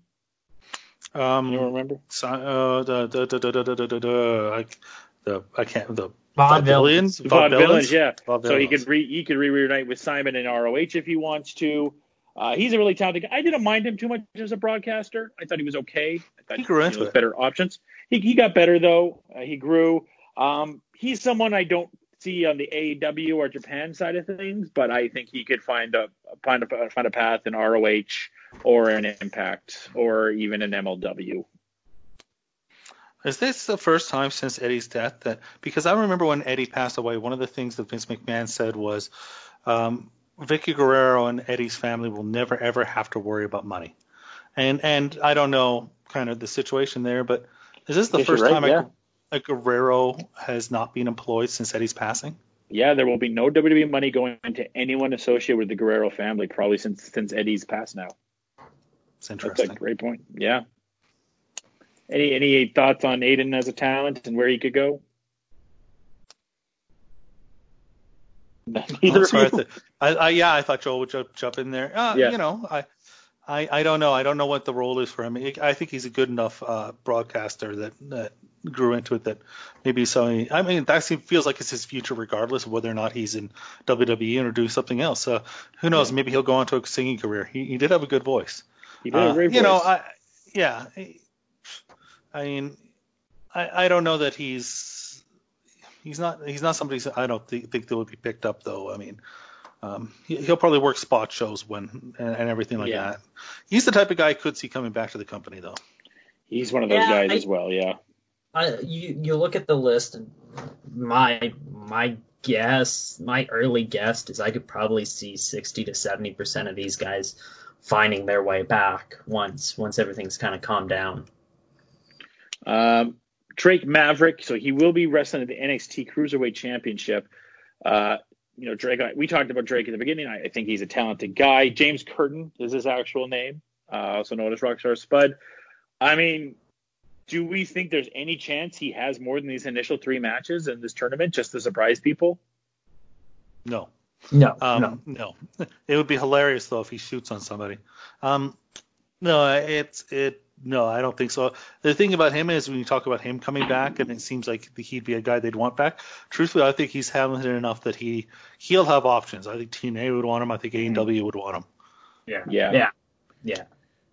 Um, You don't remember? So, uh, the, the, the, the, the, the, the, the, I, the, I can't, the Vaudevillains. Vaudevillains? Vaudevillains, yeah. Vaudevillains. So he could re, he could reunite with Simon in R O H if he wants to. Uh, he's a really talented guy. I didn't mind him too much as a broadcaster. I thought he was okay. I thought He grew you into know, it. better options. He he got better though. Uh, he grew. Um, he's someone I don't see on the A E W or Japan side of things, but I think he could find a find a find a path in R O H or an Impact or even an M L W. Is this the first time since Eddie's death that, because I remember when Eddie passed away, one of the things that Vince McMahon said was, um, Vicky Guerrero and Eddie's family will never ever have to worry about money. And and I don't know kind of the situation there, but is this the Guess you're first right, time yeah. a, a Guerrero has not been employed since Eddie's passing? Yeah, there will be no W W E money going into anyone associated with the Guerrero family probably since since Eddie's passed now. It's That's interesting. a great point. Yeah. Any any thoughts on Aiden as a talent and where he could go? Neither Oh, sorry, I of you. th- I, I, yeah, I thought Joel would jump, jump in there. Uh, Yeah. You know, I, I, I don't know. I don't know what the role is for him. I think he's a good enough uh, broadcaster that, that grew into it that maybe so. I mean, that seems, feels like it's his future, regardless of whether or not he's in W W E or do something else. Uh, who knows? Yeah. Maybe he'll go on to a singing career. He, he did have a good voice. He did a Uh, great you know, voice. I, yeah. I mean, I, I don't know that he's he's not he's not somebody I don't think, think that would be picked up though. I mean. Um, he, he'll probably work spot shows when and, and everything like Yeah. that. He's the type of guy I could see coming back to the company, though. He's one of those Yeah, guys I- as well, yeah. I, you you look at the list, and my my guess, my early guess is I could probably see sixty to seventy percent of these guys finding their way back once once everything's kind of calmed down. Um, Drake Maverick, so he will be wrestling at the N X T Cruiserweight Championship. Uh, you know, Drake, we talked about Drake at the beginning. I, I think he's a talented guy. James Curtin is his actual name, uh, also known as Rockstar Spud. I mean, do we think there's any chance he has more than these initial three matches in this tournament just to surprise people? No. No, Um, no. no. It would be hilarious though if he shoots on somebody. Um, no, it's it. No, I don't think so. The thing about him is when you talk about him coming back, and it seems like he'd be a guy they'd want back. Truthfully, I think he's talented enough that he he'll have options. I think T N A would want him. I think A E W would want him. Yeah, Yeah. yeah, yeah.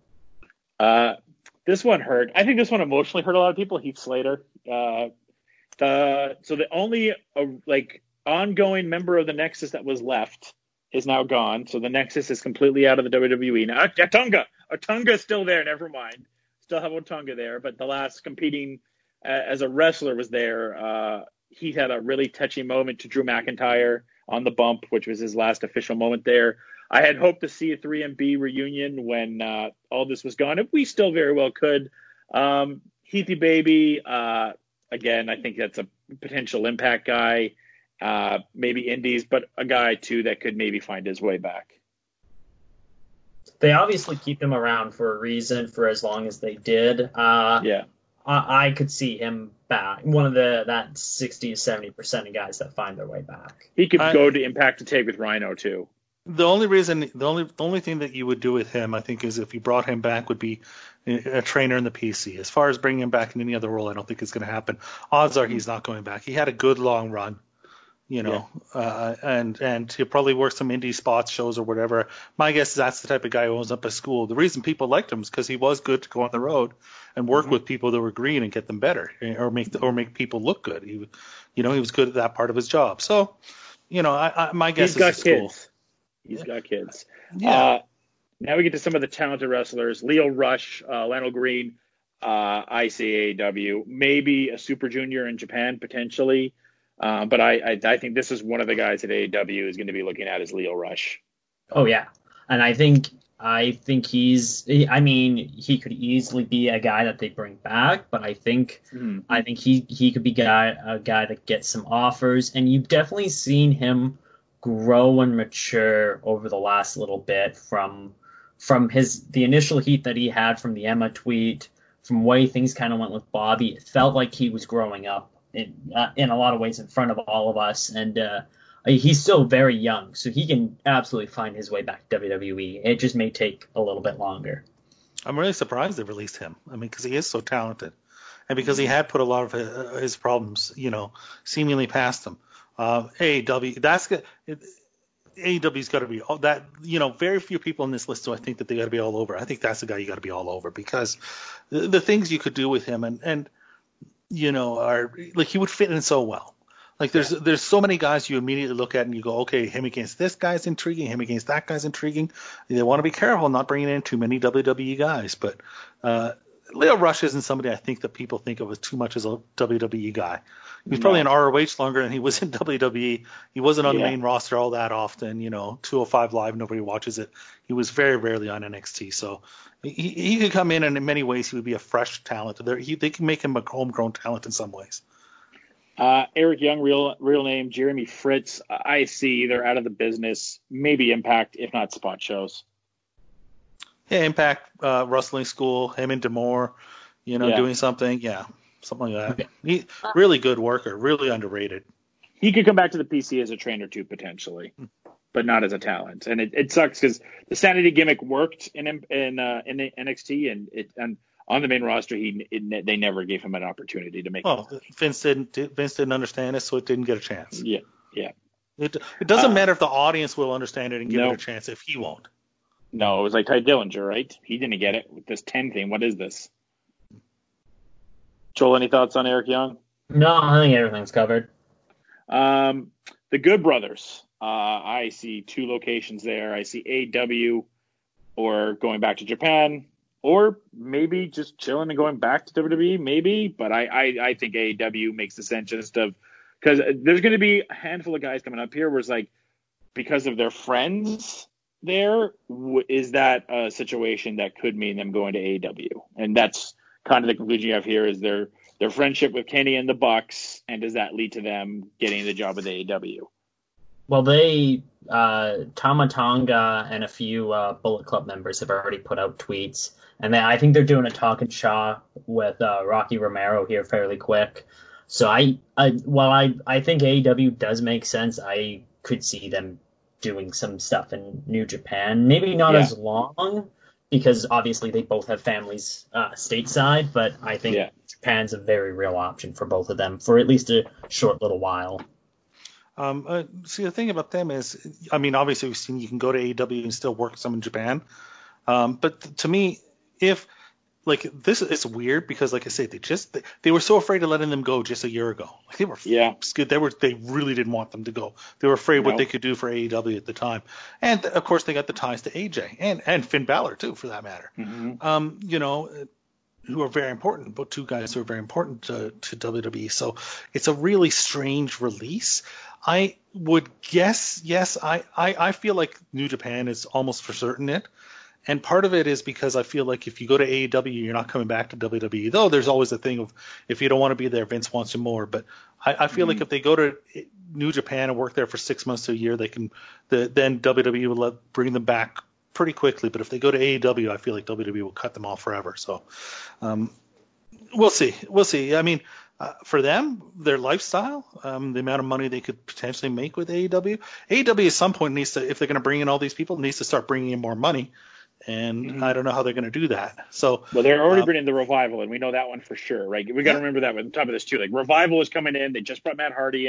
Uh, this one hurt. I think this one emotionally hurt a lot of people. Heath Slater. Uh, the so the only uh, like ongoing member of the Nexus that was left is now gone. So the Nexus is completely out of the W W E now. Otunga, Otunga is still there. Never mind. Still have Otunga there, but the last competing uh, as a wrestler was there. Uh, he had a really touchy moment to Drew McIntyre on the bump, which was his last official moment there. I had hoped to see a three M B reunion when uh, all this was gone, if we still very well could. Um, Heathy Baby, uh, again, I think that's a potential Impact guy, uh, maybe Indies, but a guy, too, that could maybe find his way back. They obviously keep him around for a reason, for as long as they did. Uh, Yeah. I, I could see him back. One of the that sixty to seventy percent of guys that find their way back. He could I- go to Impact to take with Rhino, too. The only reason, the only, the only thing that you would do with him, I think, is if you brought him back, would be a trainer in the P C. As far as bringing him back in any other role, I don't think it's going to happen. Odds are he's not going back. He had a good long run, You know, yeah. uh, and and he'll probably work some indie spots, shows or whatever. My guess is that's the type of guy who owns up a school. The reason people liked him is because he was good to go on the road and work mm-hmm. with people that were green and get them better, or make the, or make people look good. He, you know, he was good at that part of his job. So, you know, I, I, my guess He's got is it's cool. kids. He's yeah. got kids. Yeah. Uh, now we get to some of the talented wrestlers. Leo Rush, uh, Lionel Green, uh, I C A E W, maybe a Super Junior in Japan potentially. Uh, but I, I I think this is one of the guys that A E W is going to be looking at is Leo Rush. Oh yeah, and I think I think he's I mean he could easily be a guy that they bring back, but I think mm-hmm. I think he he could be guy a guy that gets some offers, and you've definitely seen him grow and mature over the last little bit from from his the initial heat that he had from the Emma tweet, from way things kind of went with Bobby. It felt like he was growing up. In, uh, in a lot of ways in front of all of us, and uh, he's still very young, so he can absolutely find his way back to W W E. It just may take a little bit longer. I'm really surprised they released him. I mean, because he is so talented, and because he had put a lot of his, his problems, you know, seemingly past him. Uh, A E W, that's good. A E W's got to be all that. You know, very few people in this list do I think that they got to be all over. I think that's the guy you got to be all over because the, the things you could do with him and and. you know, are like he would fit in so well. Like there's yeah. there's so many guys you immediately look at and you go, okay, him against this guy's intriguing, him against that guy's intriguing. They want to be careful not bringing in too many W W E guys. But uh, Leo Rush isn't somebody I think that people think of as too much as a W W E guy. He was no. probably in R O H longer than he was in W W E. He wasn't on yeah. the main roster all that often. You know, two oh five Live, nobody watches it. He was very rarely on N X T. So he, he could come in and in many ways he would be a fresh talent. There, he, they can make him a homegrown talent in some ways. Uh, Eric Young, real real name, Jeremy Fritz. I see they're out of the business. Maybe Impact, if not spot shows. Yeah, Impact uh, Wrestling School, him and D'Amore, you know, yeah. doing something. Yeah, something like that. He really good worker, really underrated. He could come back to the P C as a trainer too, potentially, but not as a talent. And it, it sucks because the Sanity gimmick worked in in uh, in N X T, and it and on the main roster, he it, they never gave him an opportunity to make. Oh, it. Vince didn't Vince didn't understand it, so it didn't get a chance. Yeah, yeah. It it doesn't uh, matter if the audience will understand it and give no. it a chance if he won't. No, it was like Ty Dillinger, right? He didn't get it with this ten thing. What is this? Joel, any thoughts on Eric Young? No, I think everything's covered. Um, the Good Brothers. Uh, I see two locations there. I see A E W or going back to Japan, or maybe just chilling and going back to W W E, maybe. But I, I, I think A E W makes the sense just of because there's going to be a handful of guys coming up here where it's like because of their friends there, is that a situation that could mean them going to A E W? And that's kind of the conclusion you have here is their their friendship with Kenny and the Bucks, and does that lead to them getting the job with A E W? Well, they, uh, Tama Tonga and a few uh, Bullet Club members have already put out tweets, and they, I think they're doing a talk and shaw with uh, Rocky Romero here fairly quick. So I, I while I, I think A E W does make sense, I could see them doing some stuff in New Japan. Maybe not yeah. as long, because obviously they both have families uh, stateside, but I think yeah. Japan's a very real option for both of them for at least a short little while. Um, uh, see, the thing about them is, I mean, obviously we've seen you can go to A E W and still work some in Japan. Um, but th- to me, if like this is weird because, like I said, they just they, they were so afraid of letting them go just a year ago. Like they were yeah, they were they really didn't want them to go. They were afraid no. what they could do for A E W at the time, and of course they got the ties to A J and and Finn Balor too, for that matter. Mm-hmm. Um, you know, who are very important, but two guys who are very important to, to W W E. So it's a really strange release. I would guess, yes, I, I, I feel like New Japan is almost for certain it. And part of it is because I feel like if you go to A E W, you're not coming back to W W E. Though there's always a thing of if you don't want to be there, Vince wants you more. But I, I feel mm-hmm. like if they go to New Japan and work there for six months to a year, they can. The, then W W E will let, bring them back pretty quickly. But if they go to A E W, I feel like W W E will cut them off forever. So um, we'll see. We'll see. I mean, uh, for them, their lifestyle, um, the amount of money they could potentially make with A E W, A E W at some point needs to, if they're going to bring in all these people, needs to start bringing in more money. And mm-hmm. I don't know how they're going to do that. So, well, they're already um, bringing the Revival, and we know that one for sure, right? We got to yeah. remember that on top of this too. Like Revival is coming in; they just brought Matt Hardy in,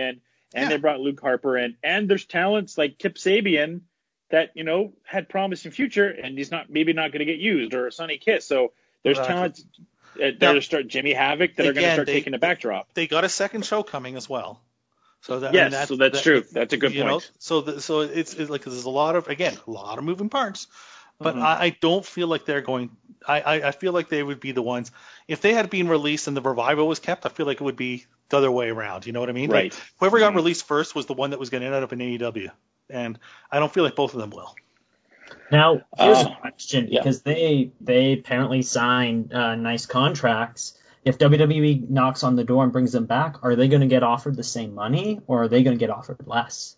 and Yeah. they brought Luke Harper in, and there's talents like Kip Sabian that, you know, had promising future, and he's not maybe not going to get used, or Sonny Kiss. So there's Exactly. talents uh, that Now, are start Jimmy Havoc that are going to again, start they- taking the backdrop. They got a second show coming as well. So that, Yes, I mean, that's, so that's that- true. That's a good you point. Know, so the, so it's, it's like there's a lot of again a lot of moving parts, but Mhm. I, I don't feel like they're going. I, I I feel like they would be the ones if they had been released and the revival was kept. I feel like it would be the other way around. You know what I mean? Right. Like, whoever got Mhm. released first was the one that was going to end up in A E W, and I don't feel like both of them will. Now, here's Uh, a question, yeah. because they they apparently signed uh, nice contracts. If W W E knocks on the door and brings them back, are they going to get offered the same money, or are they going to get offered less?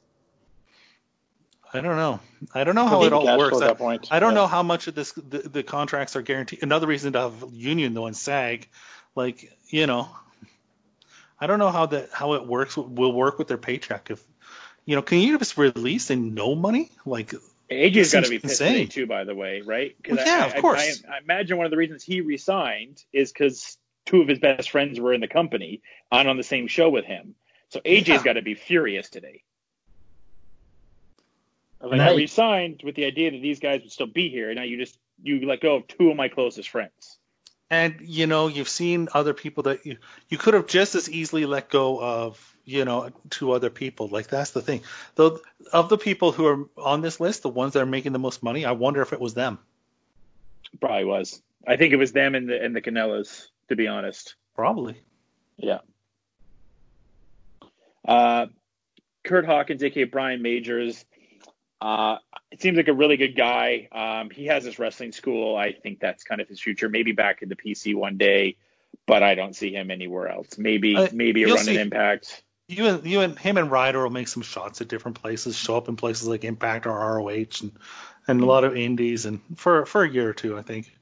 I don't know. I don't know how Could be it the all cash works. flow at I, that point. I don't Yeah. know how much of this the, the contracts are guaranteed. Another reason to have union though and SAG, like you know, I don't know how that how it works will work with their paycheck. If you know, can you just release and no money? Like A J's this got to seems be pissed insane. today too, by the way, right? 'Cause Well, yeah, I, of I, course. I, I imagine one of the reasons he resigned is because two of his best friends were in the company and on the same show with him. So A J's Yeah. got to be furious today. Like, And I I- resigned with the idea that these guys would still be here, and now you just you let go of two of my closest friends. And you know, you've seen other people that you you could have just as easily let go of, you know, two other people. Like that's the thing. Though of the people who are on this list, the ones that are making the most money, I wonder if it was them. Probably was. I think it was them and the and the Canellas, to be honest. Probably. Yeah. Uh, Kurt Hawkins, aka Brian Majors. Uh, it seems like a really good guy. Um, he has his wrestling school. I think that's kind of his future. Maybe back in the P C one day, but I don't see him anywhere else. Maybe Uh, maybe a you'll run in see. Impact. You and you and him and Ryder will make some shots at different places, show up in places like Impact or R O H and and a lot of indies, and for for a year or two, I think.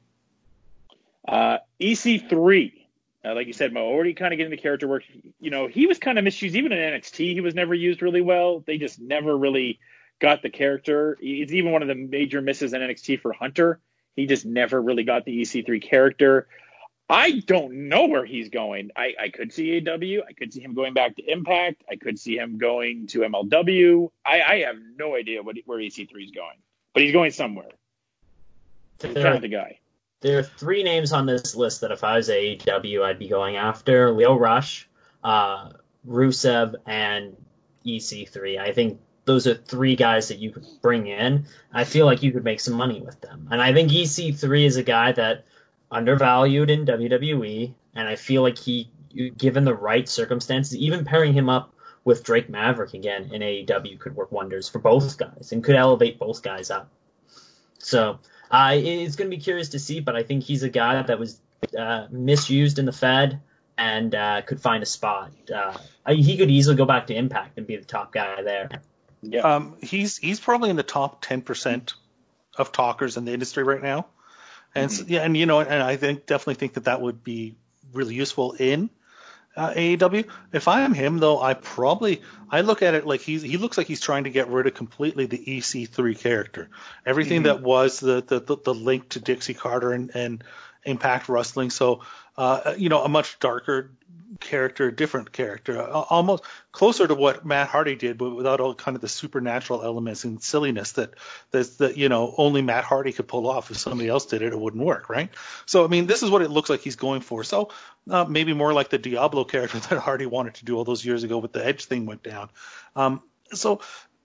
Uh, E C three, uh, like you said, Mo, already kind of getting the character work. You know, he was kind of misused. Even in N X T, he was never used really well. They just never really got the character. It's even one of the major misses in N X T for Hunter. He just never really got the E C three character. I don't know where he's going. I, I could see A E W. I could see him going back to Impact. I could see him going to M L W. I, I have no idea what, where E C three is going, but he's going somewhere. He's a There, talented guy. there are three names on this list that if I was A E W, I'd be going after: Leo Rush, uh, Rusev, and E C three. I think those are three guys that you could bring in. I feel like you could make some money with them. And I think E C three is a guy that undervalued in W W E, and I feel like he, given the right circumstances, even pairing him up with Drake Maverick again in A E W could work wonders for both guys and could elevate both guys up. So uh, it's going to be curious to see, but I think he's a guy that was uh, misused in the Fed and uh, could find a spot. Uh, he could easily go back to Impact and be the top guy there. Yeah. Um, he's he's probably in the top ten percent of talkers in the industry right now, and Mm-hmm. so, yeah, and you know, and I think definitely think that that would be really useful in uh, A E W. If I am him, though, I probably I look at it like he's he looks like he's trying to get rid of completely the E C three character, everything Mhm. that was the, the the the link to Dixie Carter and and Impact Wrestling. So uh, you know, a much darker character, different character, uh, almost closer to what Matt Hardy did, but without all kind of the supernatural elements and silliness that that that you know only Matt Hardy could pull off. If somebody else did it, it wouldn't work, right? So I mean, this is what it looks like he's going for. So uh, maybe more like the Diablo character that Hardy wanted to do all those years ago, but the Edge thing went down. Um, so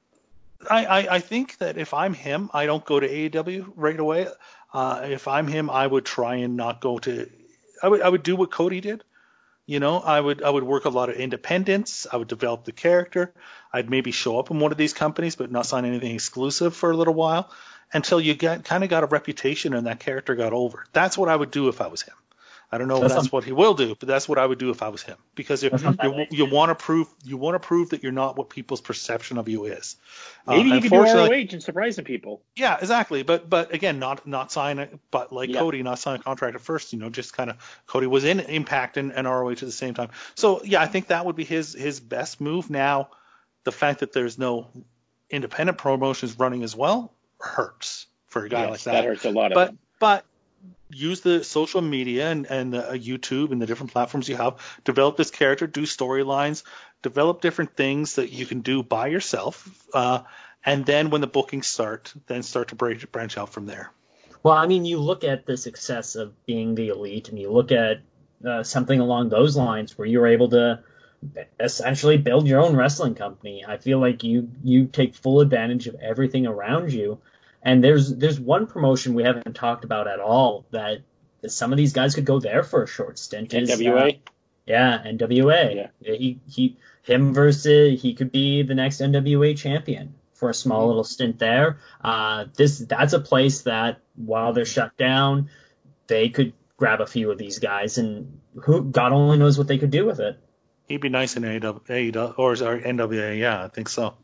I, I I think that if I'm him, I don't go to A E W right away. Uh, if I'm him, I would try and not go to. I would I would do what Cody did. You know, I would I would work a lot of independence. I would develop the character. I'd maybe show up in one of these companies, but not sign anything exclusive for a little while until you get kind of got a reputation and that character got over. That's what I would do if I was him. I don't know if That's that's not- what he will do, but that's what I would do if I was him, because you That's not bad. you, you want to prove you want to prove that you're not what people's perception of you is. Maybe Uh, he could do R O unfortunately- H and surprise some people. Yeah, exactly. But but again, not not sign it. But like Yeah. Cody, not sign a contract at first. You know, just kind of Cody was in Impact and, and R O H at the same time. So yeah, I think that would be his his best move. Now, the fact that there's no independent promotions running as well hurts for a guy Yes, like that. that hurts a lot of but them. but use the social media and, and the, uh, YouTube and the different platforms you have, develop this character, do storylines, develop different things that you can do by yourself. Uh, and then when the bookings start, then start to branch, branch out from there. Well, I mean, you look at the success of being the Elite, and you look at uh, something along those lines where you're able to essentially build your own wrestling company. I feel like you you take full advantage of everything around you. And there's there's one promotion we haven't talked about at all that some of these guys could go there for a short stint. N is, W A? Uh, yeah, N W A. Yeah. He he him versus he could be the next N W A champion for a small Mm-hmm. little stint there. Uh, this that's a place that while they're shut down, they could grab a few of these guys, and who God only knows what they could do with it. He'd be nice in A E W or sorry, N W A. Yeah, I think so.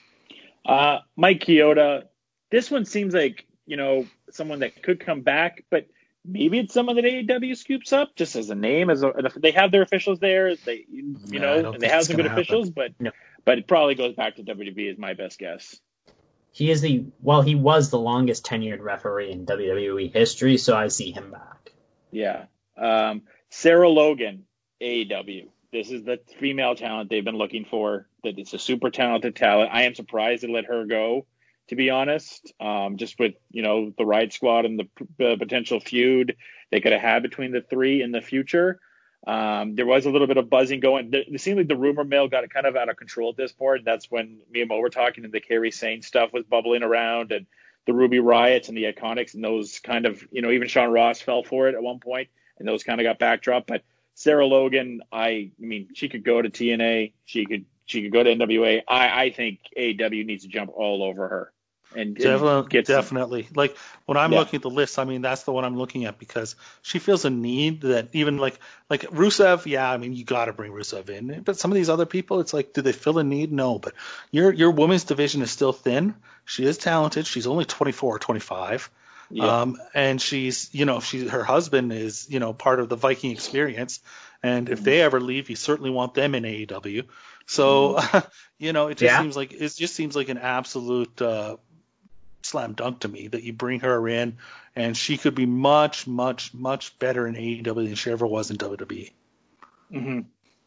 Uh, Mike Chioda. This one seems like, you know, someone that could come back, but maybe it's someone that A E W scoops up just as a name. As a, they have their officials there, they you Yeah, I know, don't and they think have it's some good gonna happen. officials, but No. but it probably goes back to W W E is my best guess. He is the well, he was the longest tenured referee in W W E history, so I see him back. Yeah. Um, Sarah Logan, A E W. This is the female talent they've been looking for. That it's a super talented talent. I am surprised they let her go, to be honest. Um, just with, you know, the Riot Squad and the uh, potential feud they could have had between the three in the future. Um, there was a little bit of buzzing going. It seemed like the rumor mill got kind of out of control at this point. That's when me and Mo were talking, and the Kairi Sane stuff was bubbling around, and the Ruby Riots and the Iconics, and those kind of, you know, even Sean Ross fell for it at one point, and those kind of got backdropped. But Sarah Logan, I, I mean, she could go to T N A, she could she could go to N W A. I, I think A E W needs to jump all over her. And, and Definitely, get some- definitely. Like when I'm Yeah. looking at the list, I mean that's the one I'm looking at because she feels a need that even like like Rusev, yeah, I mean you got to bring Rusev in, but some of these other people, it's like, do they fill a need? No, but your your women's division is still thin. She is talented. She's only twenty-four or twenty-five, Yeah. um, and she's you know she her husband is you know part of the Viking experience, and if they ever leave, you certainly want them in A E W. So you know it just Yeah. seems like it just seems like an absolute. Uh, slam dunk to me that you bring her in and she could be much, much, much better in A E W than she ever was in W W E. Mm-hmm.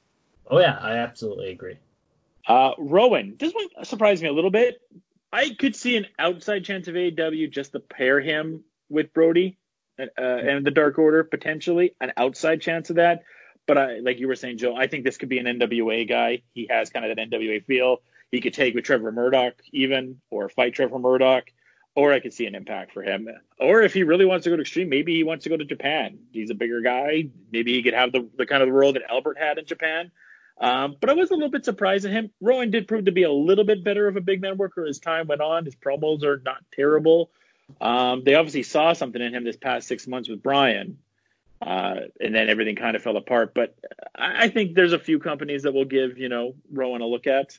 Oh yeah, I absolutely agree. Uh, Rowan, this one surprised me a little bit. I could see an outside chance of A E W just to pair him with Brody uh, and the Dark Order, potentially. An outside chance of that. But I, like you were saying, Joe, I think this could be an N W A guy. He has kind of that N W A feel. He could take with Trevor Murdoch even, or fight Trevor Murdoch. Or I could see an impact for him. Or if he really wants to go to Extreme, maybe he wants to go to Japan. He's a bigger guy. Maybe he could have the, the kind of role that Albert had in Japan. Um, but I was a little bit surprised at him. Rowan did prove to be a little bit better of a big man worker as time went on. His promos are not terrible. Um, they obviously saw something in him this past six months with Brian. Uh, and then everything kind of fell apart. But I, I think there's a few companies that will give, you know, Rowan a look at.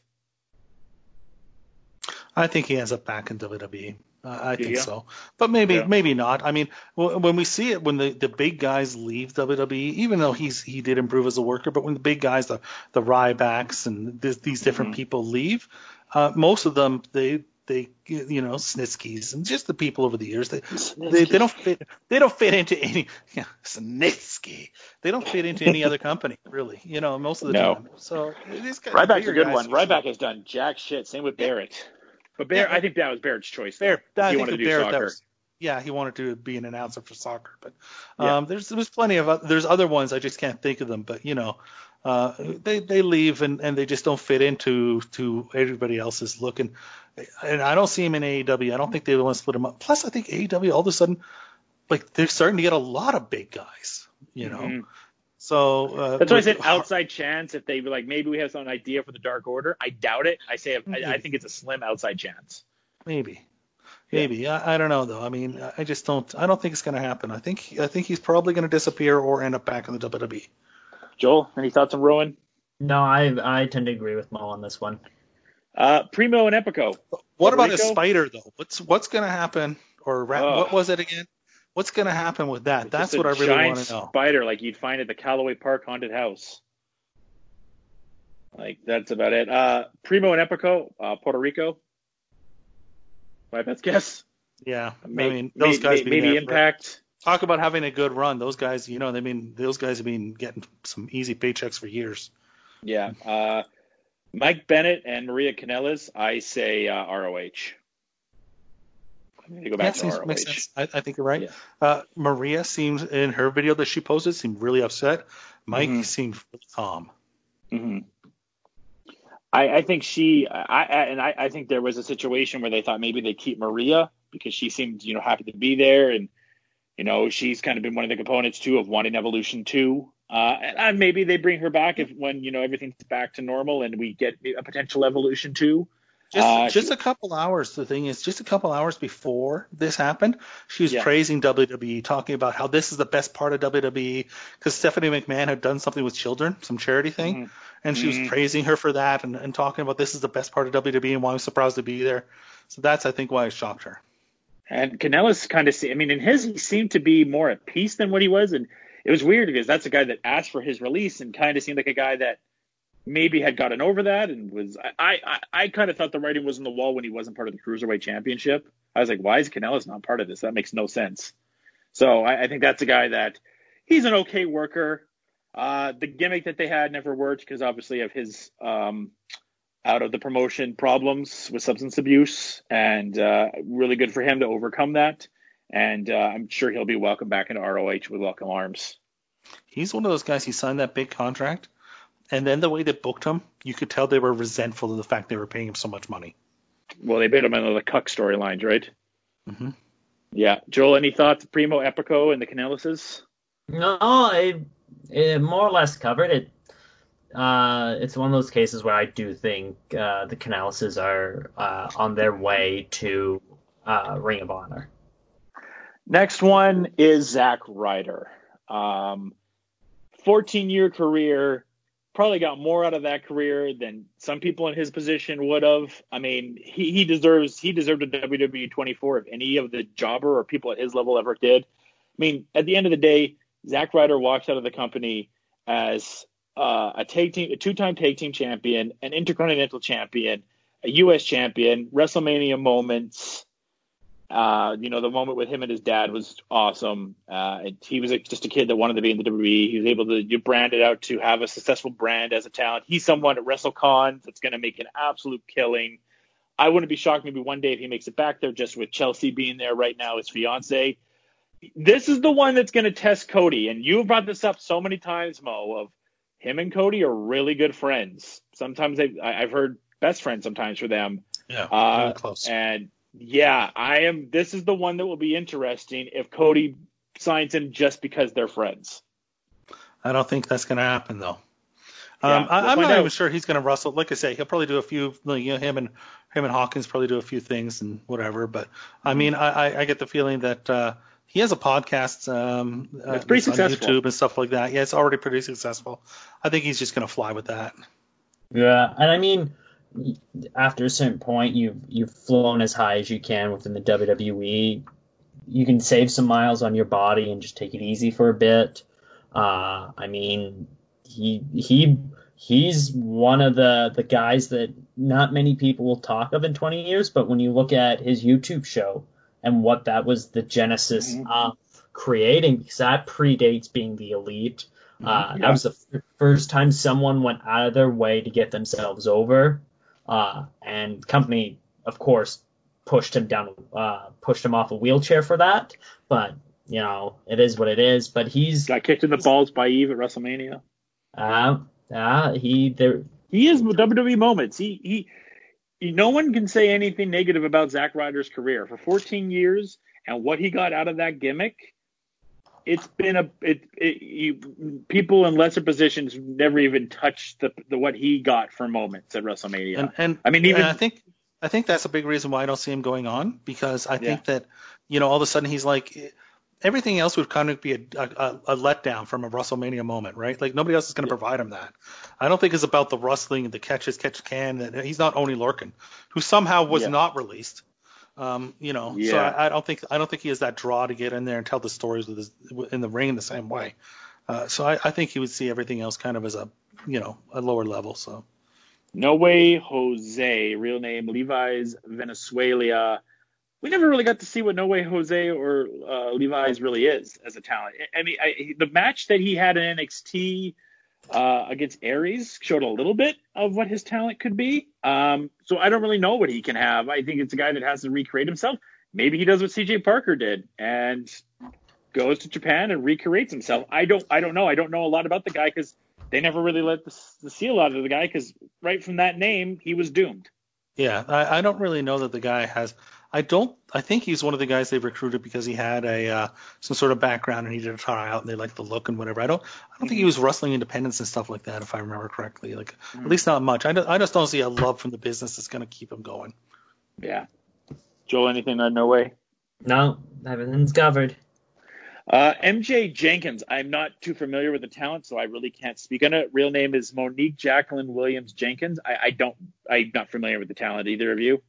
I think he ends up back in W W E. Uh, I Do think you? so, but maybe Yeah. maybe not. I mean, w- when we see it, when the, the big guys leave W W E, even though he's he did improve as a worker, but when the big guys, the the Rybacks and this, these different Mhm. people leave, uh, most of them they they you know Snitsky's and just the people over the years they they, they don't fit they don't fit into any yeah, Snitsky they don't fit into any other company really, you know, most of the No. time. So these guys, Ryback's bigger a good guys, one. Ryback has done jack shit. Same with Barrett. But Barrett, Yeah. I think that was Barrett's choice. Though. Bear, I he think wanted the to do Barrett, soccer. that was, yeah, he wanted to be an announcer for soccer, but um, Yeah. there's there's plenty of oth- there's other ones I just can't think of them, but you know, uh, they they leave and, and they just don't fit into to everybody else's look, and and I don't see him in A E W. I don't think they want to split him up. Plus, I think A E W all of a sudden, like they're starting to get a lot of big guys, you know. Mhm. So uh, That's why I with- said outside chance. If they were like, maybe we have some idea for the Dark Order. I doubt it. I say I, I think it's a slim outside chance. Maybe. Maybe. I, I don't know though. I mean, I just don't I don't think it's going to happen. I think I think he's probably going to disappear or end up back in the W W E. Joel, any thoughts on Rowan? No, I I tend to agree with Mo on this one. Uh, Primo and Epico. What about Rico? a spider though? What's what's going to happen? Or ra- Ugh. what was it again? What's going to happen with that? That's Just a what I really giant want to know. Spider like you'd find at the Callaway Park haunted house. Like that's about it. Uh, Primo and Epico, uh, Puerto Rico. My best guess. Yeah, May- I mean those may- guys may- being maybe there for- Impact. Talk about having a good run. Those guys, you know, they mean those guys have been getting some easy paychecks for years. Yeah. Uh, Mike Bennett and Maria Kanellis, I say uh, R O H. I'm going to go back yeah, to seems, R O H. makes sense. I, I think you're right. Yeah. Uh, Maria seems, in her video that she posted, seemed really upset. Mike Mhm. seemed really calm. hmm I, I think she, I, I and I, I think there was a situation where they thought maybe they'd keep Maria because she seemed, you know, happy to be there, and you know, she's kind of been one of the components too of wanting Evolution two. Uh, and uh, maybe they bring her back if when you know everything's back to normal and we get a potential Evolution two. Just Uh, just she, a couple hours. The thing is, just a couple hours before this happened, she was Yeah. praising W W E, talking about how this is the best part of W W E because Stephanie McMahon had done something with children, some charity thing, Mhm. and she was Mhm. praising her for that and, and talking about this is the best part of W W E and why I'm surprised to be there. So that's, I think, why it shocked her. And Kanellis kind of, I mean, in his, he seemed to be more at peace than what he was. And it was weird because that's a guy that asked for his release and kind of seemed like a guy that maybe had gotten over that and was, I, I, I kind of thought the writing was on the wall when he wasn't part of the Cruiserweight Championship. I was like, why is Kanellis not part of this? That makes no sense. So I, I think that's a guy that he's an okay worker. Uh, the gimmick that they had never worked because obviously of his, um, out of the promotion problems with substance abuse, and uh, really good for him to overcome that. And uh, I'm sure he'll be welcome back into R O H with welcome arms. He's one of those guys. He signed that big contract, and then the way they booked him, you could tell they were resentful of the fact they were paying him so much money. Well, they bit him into the Cuck storylines, right? Mm-hmm. Yeah. Joel, any thoughts? Primo, Epico, and the Kanellises? No, I it more or less covered it. Uh, it's one of those cases where I do think uh, the Canalises are uh, on their way to uh, Ring of Honor. Next one is Zack Ryder. Um, fourteen-year career. Probably got more out of that career than some people in his position would have. I mean, he, he deserves he deserved a W W E twenty-four if any of the jobber or people at his level ever did. I mean, at the end of the day, Zack Ryder walked out of the company as uh, a tag team, a two-time tag team champion, an intercontinental champion, a U S champion, WrestleMania moments. Uh, you know, the moment with him and his dad was awesome. Uh, he was just a kid that wanted to be in the W W E. He was able to you brand it out to have a successful brand as a talent. He's someone at WrestleCon that's going to make an absolute killing. I wouldn't be shocked maybe one day if he makes it back there, just with Chelsea being there right now, his fiance. This is the one that's going to test Cody. And you've brought this up so many times, Mo, of him and Cody are really good friends. Sometimes they've, I've heard best friends sometimes for them. Yeah, Uh, really close. And yeah, I am. This is the one that will be interesting if Cody signs him just because they're friends. I don't think that's going to happen, though. Yeah, um, I, we'll I'm find not out. even sure he's going to wrestle. Like I say, he'll probably do a few. You know, him and him and Hawkins probably do a few things and whatever. But I mean, I, I, I get the feeling that uh, he has a podcast. Um, uh, It's pretty that's on successful. YouTube and stuff like that. Yeah, it's already pretty successful. I think he's just going to fly with that. Yeah, and I mean, after a certain point, you've you've flown as high as you can within the W W E. You can save some miles on your body and just take it easy for a bit. Uh, I mean, he he he's one of the the guys that not many people will talk of in twenty years. But when you look at his YouTube show and what that was the genesis Mhm. of creating, because that predates being the Elite. Uh, Yeah. That was the f- first time someone went out of their way to get themselves over. Uh, and company, of course, pushed him down, uh, pushed him off a wheelchair for that. But, you know, it is what it is. But he's, Got kicked in the balls by Eve at WrestleMania. uh, uh, he, there, He is W W E moments. He he. he- No one can say anything negative about Zack Ryder's career for fourteen years and what he got out of that gimmick. It's been a it, it you, people in lesser positions never even touched the, the what he got for moments at WrestleMania. And and I mean, even and I think I think that's a big reason why I don't see him going on, because I think Yeah. that, you know, all of a sudden he's like, everything else would kind of be a, a, a letdown from a WrestleMania moment, right? Like nobody else is going to provide him that. I don't think it's about the wrestling, the catches, catch can. And he's not Oney Lorcan, who somehow was Yeah. not released. Um, you know, so Yeah. I, I don't think I don't think he has that draw to get in there and tell the stories with his, in the ring in the same way. Uh, so I, I think he would see everything else kind of as a, you know, a lower level. So. No Way Jose, real name Levi's Venezuela. we never really got to see what No Way Jose or uh, Levi's really is as a talent. I mean, I, the match that he had in N X T uh, against Aries showed a little bit of what his talent could be. Um, so I don't really know what he can have. I think it's a guy that has to recreate himself. Maybe he does what C J Parker did and goes to Japan and recreates himself. I don't. I don't know. I don't know a lot about the guy because they never really let the, the seal out of the guy because right from that name he was doomed. Yeah, I, I don't really know that the guy has. I don't. I think he's one of the guys they recruited because he had a uh, some sort of background and he did a tryout and they liked the look and whatever. I don't. I don't think he was wrestling independents and stuff like that, if I remember correctly. Like mm. at least not much. I, don't, I just don't see a love from the business that's going to keep him going. Yeah. Joel, anything on No Way? No, everything's covered. Uh, M J Jenkins. I'm not too familiar with the talent, so I really can't speak on it. Real name is Monique Jacqueline Williams Jenkins. I, I don't. I'm not familiar with the talent. Either of you?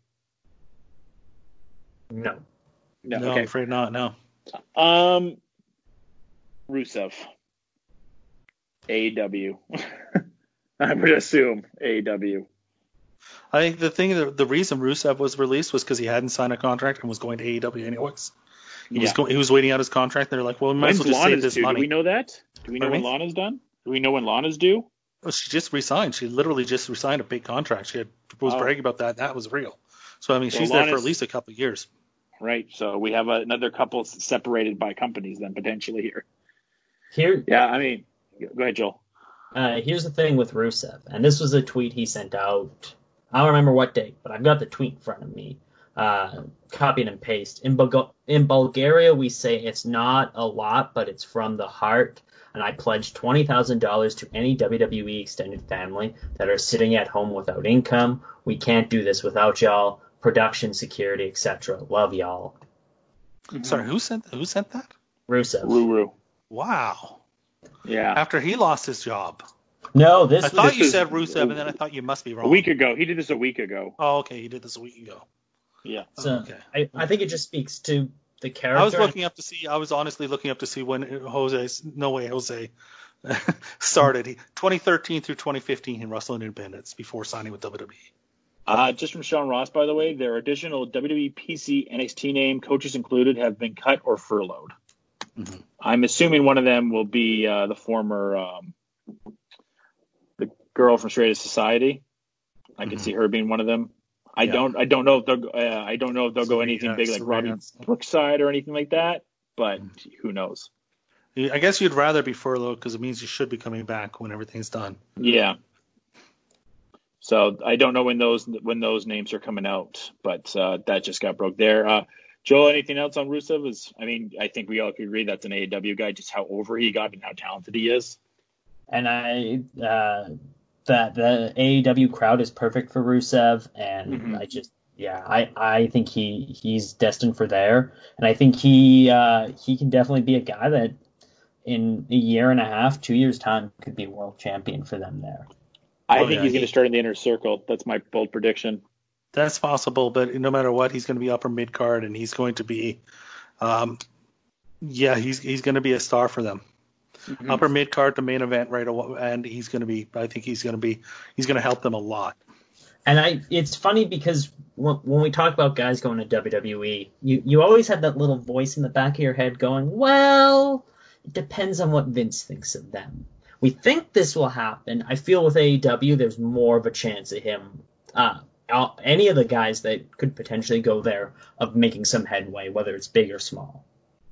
No. No, no okay. I'm afraid not, no. Um, Rusev. A E W. I would assume A E W. I think the thing, the, the reason Rusev was released was because he hadn't signed a contract and was going to A E W anyways. He yeah. was going, he was waiting out his contract. They're like, well, we might When's as well just Lana's save this due? money. Do we know that? Do we know Pardon when me? Lana's done? Do we know when Lana's due? Well, she just resigned. She literally just resigned a big contract. She had, was Oh. bragging about that. That was real. So, I mean, So she's there for Lana's- at least a couple of years. Right. So we have another couple separated by companies then potentially here. Here, Yeah, I mean, go ahead, Joel. uh, here's the thing with Rusev, and this was a tweet he sent out. I don't remember what date, but I've got the tweet in front of me. Uh, copy and paste. In, Bul- in Bulgaria, we say it's not a lot, but it's from the heart. And I pledge twenty thousand dollars to any W W E extended family that are sitting at home without income. We can't do this without y'all. Production, security, et cetera. Love y'all. Mm-hmm. Sorry, who sent who sent that? Rusev. Ruru. Wow. Yeah. After he lost his job. No, this I was thought you was- said Rusev, and then I thought you must be wrong. A week ago. He did this a week ago. Oh, okay. He did this a week ago. Yeah. So Oh, okay. I, I think it just speaks to the character. I was looking up to see. I was honestly looking up to see when Jose, No Way Jose, started. He, twenty thirteen through twenty fifteen, he wrestled in independence before signing with W W E. Uh, just from Sean Ross, by the way, their additional W W E P C N X T name, coaches included, have been cut or furloughed. Mm-hmm. I'm assuming one of them will be uh, the former um, the girl from Straight Society. I can Mm-hmm. see see her being one of them. I Yeah. don't. I don't know if they'll. Uh, I don't know if they'll go anything Serena, big like Robbie Serena. Brookside or anything like that. But who knows? I guess you'd rather be furloughed because it means you should be coming back when everything's done. Yeah. So I don't know when those when those names are coming out, but uh, that just got broke there. Uh, Joel, anything else on Rusev? Is I mean, I think we all can agree that's an A E W guy. Just how over he got and how talented he is. And I uh, that the A E W crowd is perfect for Rusev, and Mhm. I just yeah, I, I think he he's destined for there, and I think he uh, he can definitely be a guy that in a year and a half, two years time, could be world champion for them there. I Oh, think yeah, he's he- going to start in the inner circle. That's my bold prediction. That's possible, but no matter what, he's going to be upper mid card, and he's going to be, um, yeah, he's he's going to be a star for them. Mhm. Upper mid card to main event right away, and he's going to be. I think he's going to be. He's going to help them a lot. And I, it's funny because when, when we talk about guys going to W W E, you, you always have that little voice in the back of your head going, well, it depends on what Vince thinks of them. We think this will happen. I feel with A E W, there's more of a chance of him, uh, any of the guys that could potentially go there, of making some headway, whether it's big or small.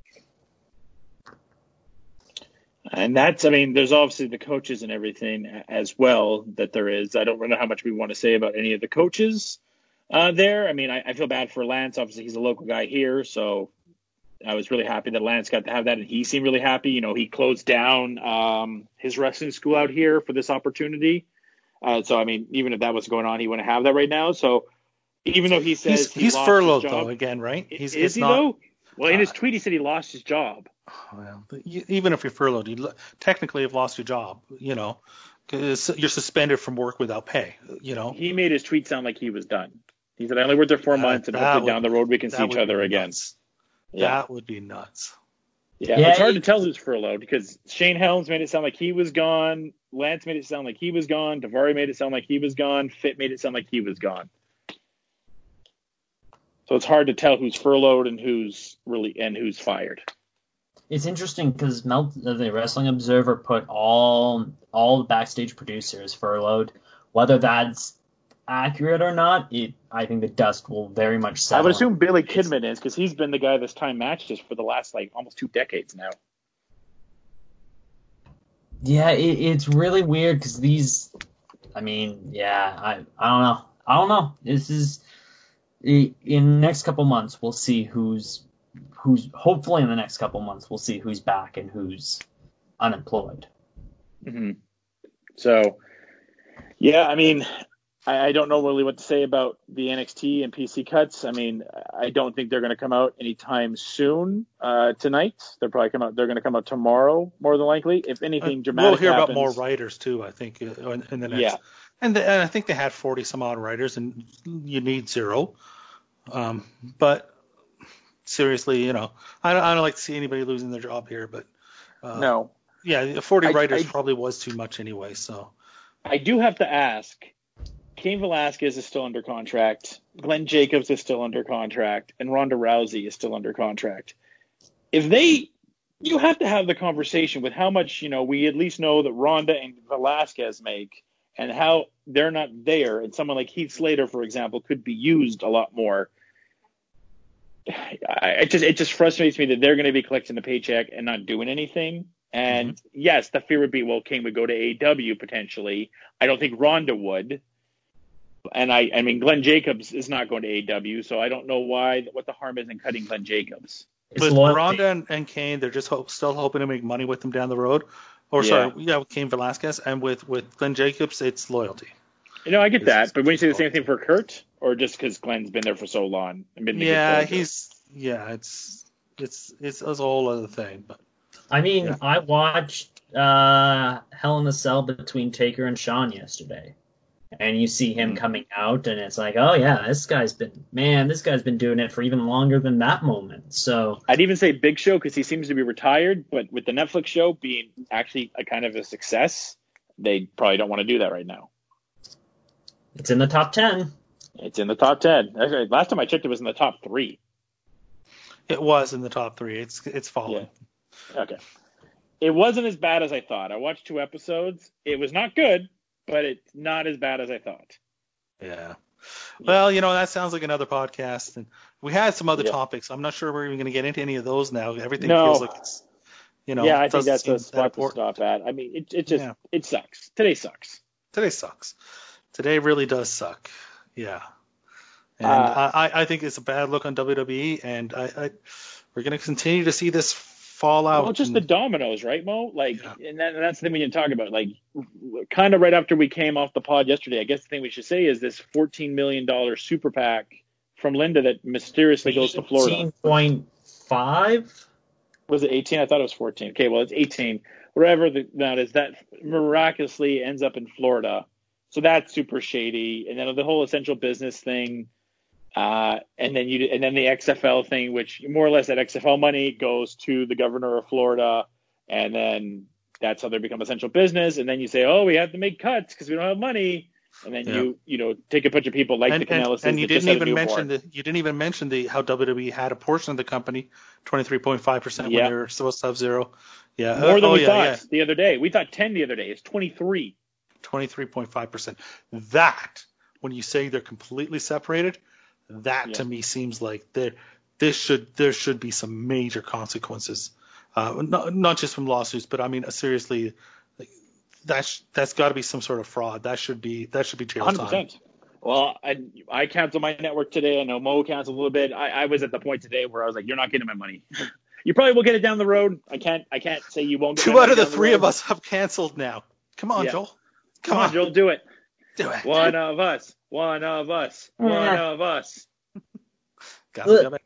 And that's, I mean, there's obviously the coaches and everything as well that there is. I don't know how much we want to say about any of the coaches uh, there. I mean, I, I feel bad for Lance. Obviously, he's a local guy here, so I was really happy that Lance got to have that, and he seemed really happy. You know, he closed down um, his wrestling school out here for this opportunity. Uh, so, I mean, even if that was going on, he wouldn't have that right now. So, even though he says He's he he's lost furloughed his job, though again, right? He's is it's he not, though? Well, in his uh, tweet, he said he lost his job. Well, you- even if you're furloughed, you lo- technically have lost your job. You know, 'cause you're suspended from work without pay. You know, He made his tweet sound like he was done. He said, I only worked there four That- months, and that hopefully would down be- the road we can see that each would be other again. nuts. Yeah. That would be nuts. Yeah, Yeah, it's hard he- to tell who's furloughed because Shane Helms made it sound like he was gone. Lance made it sound like he was gone. Daivari made it sound like he was gone. Fit made it sound like he was gone. So it's hard to tell who's furloughed and who's really and who's fired. It's interesting because Mel, the Wrestling Observer, put all all the backstage producers furloughed. Whether that's accurate or not, it, I think the dust will very much settle. I would assume Billy Kidman is, because he's been the guy that's time matches for the last like almost two decades now. Yeah, it, it's really weird because these, I mean, yeah, I I don't know, I don't know. This is in the next couple months we'll see who's who's hopefully in the next couple months we'll see who's back and who's unemployed. Mm-hmm. So, yeah, I mean, I, I don't know really what to say about the N X T and P C cuts. I mean, I don't think they're going to come out anytime soon. Uh, tonight, they're probably come out. They're going to come out tomorrow, more than likely. If anything, dramatic We'll hear happens, about more writers too. I think uh, in, in the next. Yeah. And, the, and I think they had forty some odd writers, and you need zero. Um, but seriously, you know, I don't, I don't like to see anybody losing their job here, but uh, no. Yeah, forty I, writers I, probably was too much anyway. So I do have to ask. Cain Velasquez is still under contract. Glenn Jacobs is still under contract, and Ronda Rousey is still under contract. If they, you have to have the conversation with how much, you know, we at least know that Ronda and Velasquez make, and how they're not there. And someone like Heath Slater, for example, could be used a lot more. I, it just it just frustrates me that they're going to be collecting the paycheck and not doing anything. And mm-hmm. yes, the fear would be, well, Cain would go to A E W potentially. I don't think Ronda would. And I, I mean, Glenn Jacobs is not going to A E W, so I don't know why, what the harm is in cutting Glenn Jacobs. It's with loyalty. Ronda and, and Cain, they're just hope, still hoping to make money with them down the road. Or yeah. sorry, yeah, with Cain Velasquez, and with, with Glenn Jacobs, it's loyalty. You know, I get it's, that, but when you say the same thing for Kurt, or just because Glenn's been there for so long and been yeah, he's yeah, it's it's it's a whole other thing. But I mean, yeah. I watched uh, Hell in a Cell between Taker and Shawn yesterday. And you see him coming out, and it's like, oh yeah, this guy's been, man, this guy's been doing it for even longer than that moment. So I'd even say Big Show because he seems to be retired, but with the Netflix show being actually a kind of a success, they probably don't want to do that right now. It's in the top ten. It's in the top ten. Actually, last time I checked, it was in the top three. It was in the top three. It's it's fallen. Yeah. Okay. It wasn't as bad as I thought. I watched two episodes. It was not good. But it's not as bad as I thought. Yeah. Well, you know, that sounds like another podcast. And we had some other yeah. topics. I'm not sure we're even going to get into any of those now. Everything no. feels like it's, you know. Yeah, I think that's a spot to stop at. I mean, it, it just, yeah. it sucks. Today sucks. Today sucks. Today really does suck. Yeah. And uh, I, I think it's a bad look on W W E. And I, I we're going to continue to see this fallout. Well, just and, the dominoes, right, Mo? Like, yeah. and, that, and that's the thing we can talk about. Like, kind of right after we came off the pod yesterday, I guess the thing we should say is this fourteen million dollars super PAC from Linda that mysteriously goes to Florida. eighteen point five Was it eighteen? I thought it was fourteen. Okay, well, it's eighteen. Wherever the, that is, that miraculously ends up in Florida. So that's super shady. And then the whole essential business thing. Uh, and then you, and then the X F L thing, which more or less that X F L money goes to the governor of Florida, and then that's how they become essential business. And then you say, oh, we have to make cuts because we don't have money. And then yeah. you, you know, take a bunch of people like and, the Canellis. And, and you didn't even mention the, you didn't even mention the how W W E had a portion of the company, twenty-three point five percent yeah. when they were supposed to have zero. Yeah, more than oh, we yeah, thought yeah. the other day. We thought ten the other day. It's twenty-three. twenty-three point five percent. That, when you say they're completely separated. That yeah. to me seems like there, this should there should be some major consequences, uh, not not just from lawsuits, but I mean uh, seriously, like, that's that's got to be some sort of fraud. That should be that should be jail time. one hundred percent. Well, I I canceled my network today. I know Mo canceled a little bit. I, I was at the point today where I was like, you're not getting my money. You probably will get it down the road. I can't I can't say you won't. Get Two out of the three of us have canceled now. Come on, yeah. Joel. Come, Come on, on, Joel, do it. Do it. One of us. One of us. One yeah. of us. Look,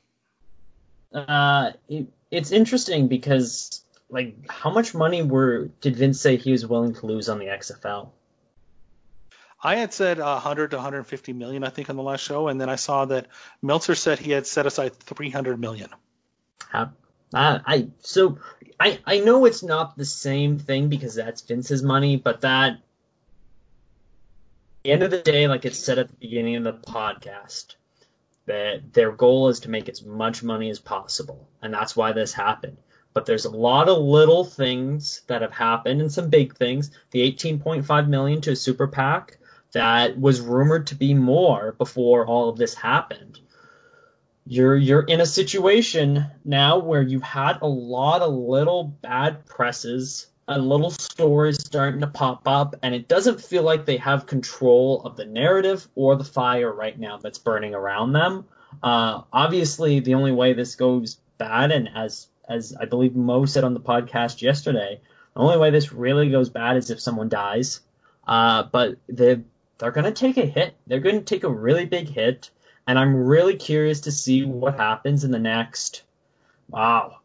uh, it, it's interesting because, like, how much money were did Vince say he was willing to lose on the X F L? I had said one hundred to one hundred fifty million, I think, on the last show, and then I saw that Meltzer said he had set aside three hundred million. How, uh, I so I I know it's not the same thing because that's Vince's money, but that. At the end of the day, like it said at the beginning of the podcast, that their goal is to make as much money as possible, and that's why this happened. But there's a lot of little things that have happened and some big things. The eighteen point five million dollars to a super PAC that was rumored to be more before all of this happened. You're you're in a situation now where you've had a lot of little bad presses and little stories starting to pop up, and it doesn't feel like they have control of the narrative or the fire right now that's burning around them. Uh, obviously, the only way this goes bad, and as as I believe Mo said on the podcast yesterday, the only way this really goes bad is if someone dies. Uh, but they're, they're going to take a hit. They're going to take a really big hit, and I'm really curious to see what happens in the next, wow,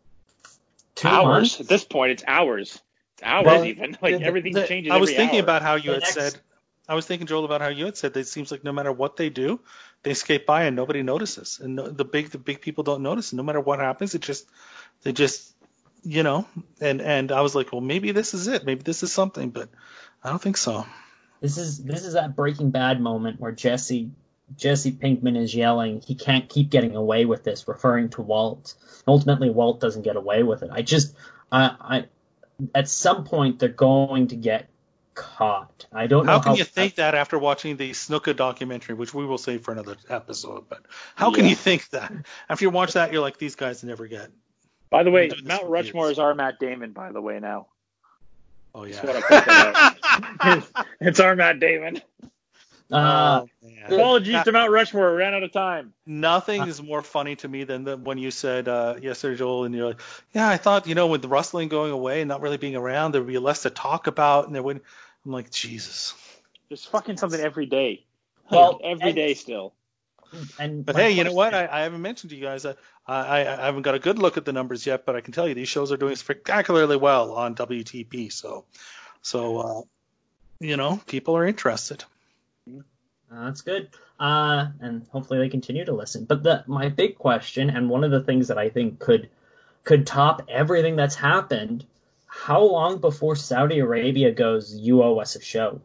two hours. months? At this point, it's hours. It's hours Well, even. Like, the- everything The- changes I was every thinking hour. about how you The had next- said. I was thinking, Joel, about how you had said that it seems like no matter what they do, they skate by and nobody notices, and no, the big the big people don't notice. And no matter what happens, it just they just you know. And and I was like, well, maybe this is it. Maybe this is something, but I don't think so. This is this is that Breaking Bad moment where Jesse Jesse Pinkman is yelling, he can't keep getting away with this, referring to Walt. Ultimately, Walt doesn't get away with it. I just, I, I at some point they're going to get caught. I don't know How how. can you think that after watching the Snuka documentary, which we will save for another episode? But how can Yeah. you think that after you watch that, you're like, these guys never get. By the way, We'll do this Mount for Rushmore years. is our Matt Damon, by the way, now. Oh Just yeah. want to point that out. it's, it's our Matt Damon. Uh, Oh, man. Apologies That- to Mount Rushmore. We ran out of time. Nothing is more funny to me than the, when you said uh, yesterday, Joel, and you're like, yeah, I thought, you know, with the wrestling going away and not really being around, there would be less to talk about, and there would. I'm like, Jesus. There's fucking something every day. Well, Like, every and- day still. and But my hey, you know what? question- I, I haven't mentioned to you guys. Uh, I, I I haven't got a good look at the numbers yet, but I can tell you these shows are doing spectacularly well on W T P. So, so uh, you know, people are interested. Uh, that's good. Uh, and hopefully they continue to listen. But the my big question, and one of the things that I think could could top everything that's happened, how long before Saudi Arabia goes, you owe us a show?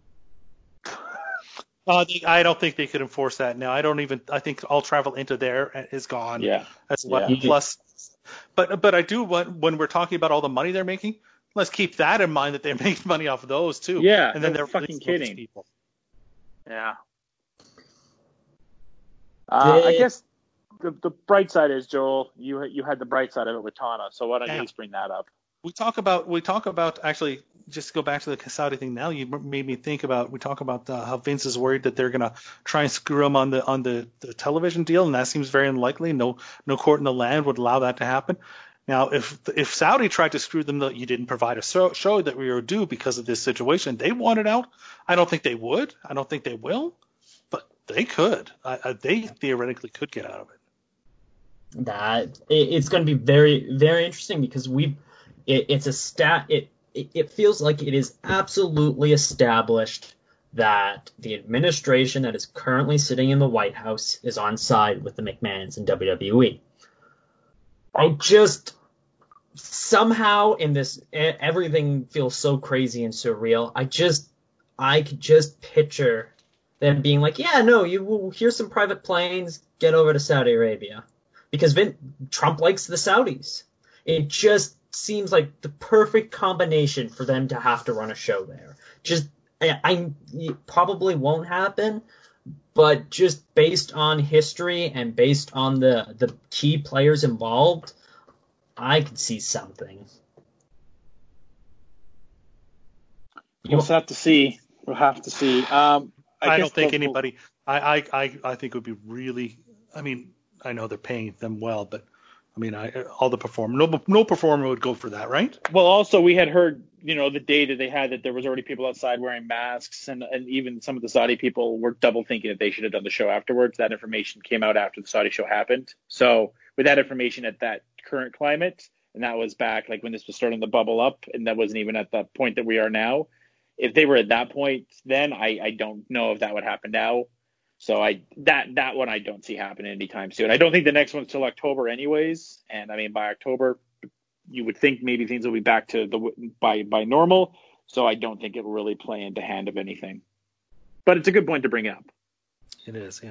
Uh, they, I don't think they could enforce that now. I don't even. I think all travel into there is gone. Yeah. As well. Yeah. Plus, but but I do want when we're talking about all the money they're making, let's keep that in mind that they make money off of those too. Yeah, and then no they're fucking releasing all these kidding. people. Yeah. Uh, I Did- guess the the bright side is, Joel, you you had the bright side of it with Tana, so why don't you Yeah. at least bring that up? We talk about we talk about actually just to go back to the Saudi thing. Now you m- made me think about we talk about uh, how Vince is worried that they're gonna try and screw him on the on the, the television deal, and that seems very unlikely. No no court in the land would allow that to happen. Now if if Saudi tried to screw them, that you didn't provide a show, show that we were due because of this situation, they want it out. I don't think they would. I don't think they will, but they could. I, I, they theoretically could get out of it. That it, it's going to be very very interesting because we've it, it's a stat it, it it feels like it is absolutely established that the administration that is currently sitting in the White House is on side with the McMahons in W W E. I just somehow in this e- everything feels so crazy and surreal. I just I could just picture them being like, yeah, no, you here's some private planes, get over to Saudi Arabia. Because Vin, Trump likes the Saudis. It just seems like the perfect combination for them to have to run a show there. Just, I, I it probably won't happen, but just based on history and based on the, the key players involved, I could see something. We'll have to see. We'll have to see. Um, I, I, guess don't think the- anybody. I, I, I, I think it would be really. I mean, I know they're paying them well, but I mean, I all the perform no no performer would go for that, right? Well, also we had heard, you know, the data they had that there was already people outside wearing masks, and and even some of the Saudi people were double thinking that they should have done the show afterwards. That information came out after the Saudi show happened. So with that information at that current climate, and that was back like when this was starting to bubble up, and that wasn't even at the point that we are now. If they were at that point, then I, I don't know if that would happen now. So I that that one I don't see happening anytime soon. I don't think the next one's till October anyways. And I mean by October, you would think maybe things will be back to the by by normal. So I don't think it will really play into hand of anything. But it's a good point to bring up. It is, yeah.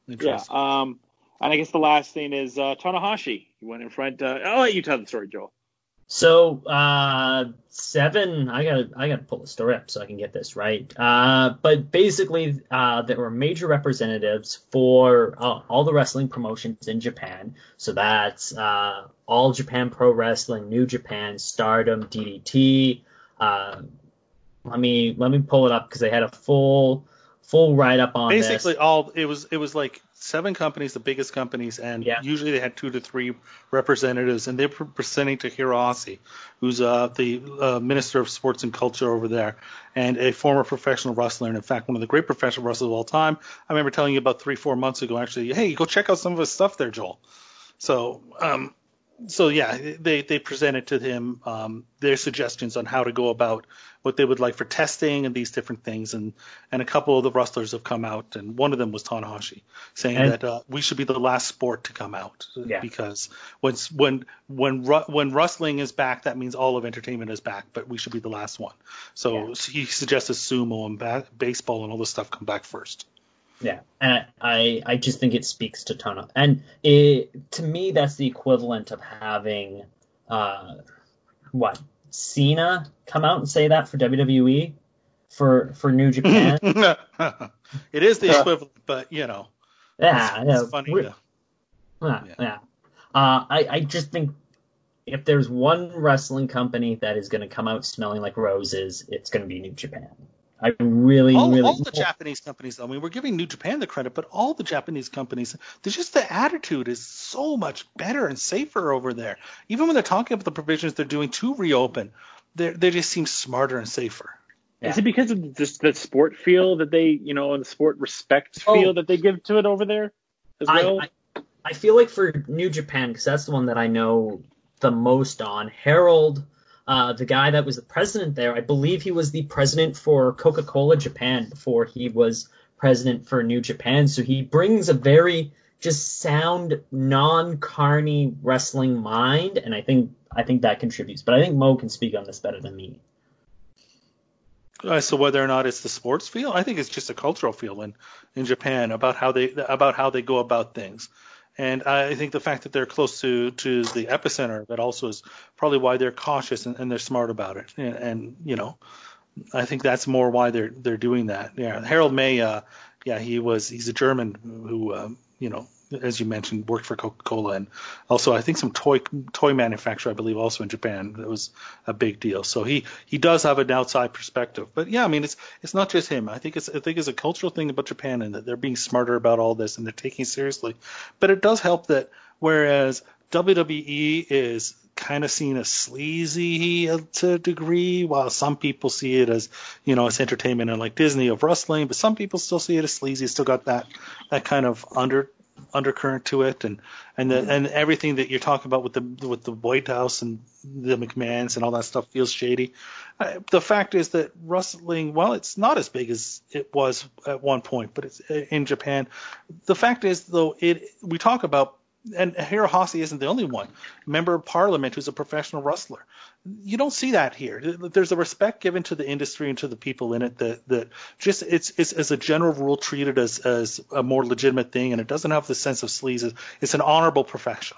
Yeah. Interesting. Um, and I guess the last thing is uh, Tanahashi. He went in front. Uh, I'll let you tell the story, Joel. So uh, seven, I gotta I gotta pull the story up so I can get this right. Uh, but basically, uh, there were major representatives for uh, all the wrestling promotions in Japan. So that's uh, All Japan Pro Wrestling, New Japan, Stardom, D D T. Uh, let me let me pull it up because they had a full full write up on Basically, this. all it was it was like seven companies, the biggest companies, and Yeah. usually they had two to three representatives, and they were presenting to Hiroshi, who's uh, the uh, Minister of Sports and Culture over there, and a former professional wrestler, and in fact one of the great professional wrestlers of all time. I remember telling you about three, four months ago, actually, hey, go check out some of his stuff there, Joel. So, um, so yeah, they they presented to him um, their suggestions on how to go about what they would like for testing and these different things, and and a couple of the wrestlers have come out, and one of them was Tanahashi, saying And- that uh, we should be the last sport to come out Yeah. because when when when ru- when wrestling is back, that means all of entertainment is back, but we should be the last one. So Yeah. he suggested sumo and ba- baseball and all this stuff come back first. Yeah, and I I just think it speaks to Tana, and it, to me that's the equivalent of having uh what Cena come out and say that for W W E for for New Japan. It is the equivalent, but you know, Yeah, it's, yeah, it's funny. we- To, yeah, yeah. yeah. Uh, I I just think if there's one wrestling company that is going to come out smelling like roses, it's going to be New Japan. I really, All, really. all the Japanese companies, I mean, we're giving New Japan the credit, but all the Japanese companies, there's just the attitude is so much better and safer over there. Even when they're talking about the provisions they're doing to reopen, they they just seem smarter and safer. Is it because of just the sport feel that they, you know, and the sport respect Oh. feel that they give to it over there as well? I, I I feel like for New Japan, because that's the one that I know the most on, Harold, uh, the guy that was the president there, I believe he was the president for Coca-Cola Japan before he was president for New Japan. So he brings a very just sound, non-carny wrestling mind, and I think I think that contributes. But I think Mo can speak on this better than me. Uh, so whether or not it's the sports feel, I think it's just a cultural feel in, in Japan about how they about how they go about things. And I think the fact that they're close to, to the epicenter, that also is probably why they're cautious and, and they're smart about it. And, and you know, I think that's more why they're they're doing that. Yeah, Harold May, uh, yeah, he was he's a German who, um, you know, as you mentioned, worked for Coca-Cola and also I think some toy toy manufacturer, I believe, also in Japan. That was a big deal. So he, he does have an outside perspective. But yeah, I mean, it's it's not just him. I think it's I think it's a cultural thing about Japan and that they're being smarter about all this and they're taking it seriously. But it does help that whereas W W E is kind of seen as sleazy to a degree, while some people see it as, you know, it's entertainment and like Disney of wrestling, but some people still see it as sleazy. It's still got that that kind of under undercurrent to it, and and the, and everything that you're talking about with the with the White House and the McMahons and all that stuff feels shady. Uh, the fact is that wrestling, well, it's not as big as it was at one point, but it's in Japan. The fact is, though, it we talk about. And Hiroshi isn't the only one. Member of Parliament who's a professional wrestler. You don't see that here. There's a respect given to the industry and to the people in it that, that just it's, it's as a general rule treated as, as a more legitimate thing, and it doesn't have the sense of sleaze. It's an honorable profession.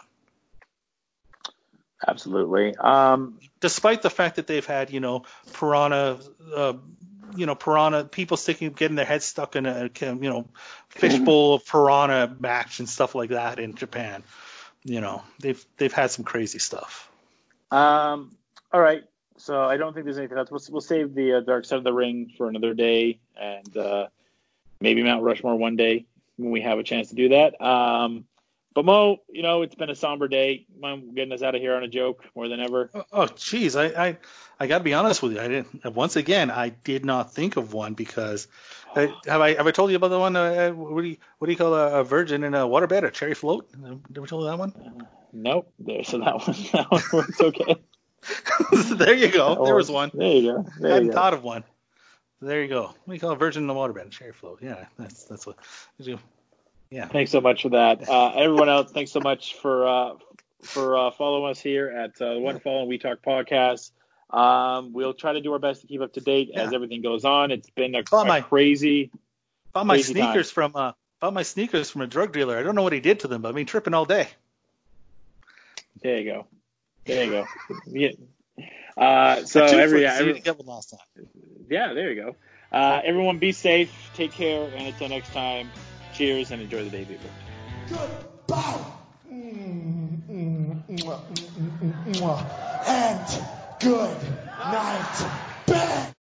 Absolutely. Um, Despite the fact that they've had, you know, piranha, uh, you know, piranha people sticking, getting their heads stuck in a, you know, fishbowl of piranha match and stuff like that in Japan. You know, they've they've had some crazy stuff. um, all right. So I don't think there's anything else. We'll, we'll save the uh, Dark Side of the Ring for another day, and uh, maybe Mount Rushmore one day when we have a chance to do that. Um, but Mo, you know, it's been a somber day. I'm getting us out of here on a joke more than ever. Oh, geez, I, I, I got to be honest with you. I didn't. Once again, I did not think of one because uh, have I have I told you about the one? Uh, what do you what do you call a, a virgin in a waterbed, a cherry float? Did we tell you that one? Nope. There, so that one, that one works okay. There you go. That There was works. one. There you go. There I hadn't you go. thought of one. There you go. What do you call a virgin in a waterbed, a cherry float? Yeah, that's that's what. Yeah. Thanks so much for that. Uh, everyone else, thanks so much for uh, for uh, following us here at uh, One Fall and We Talk podcast. Um, we'll try to do our best to keep up to date as Yeah. everything goes on. It's been a, Bought a my- crazy, Bought my crazy sneakers time. from uh, bought my sneakers from a drug dealer. I don't know what he did to them, but I've been tripping all day. There you go. There you go. Yeah. Uh, so I tuned every, for it yeah, to see every what he got last time. yeah, there you go. Uh, everyone be safe, take care, and until next time, cheers and enjoy the day, people. Goodbye. Mm, mm, mwah, mm, mm, mm, mwah. And good night, bed.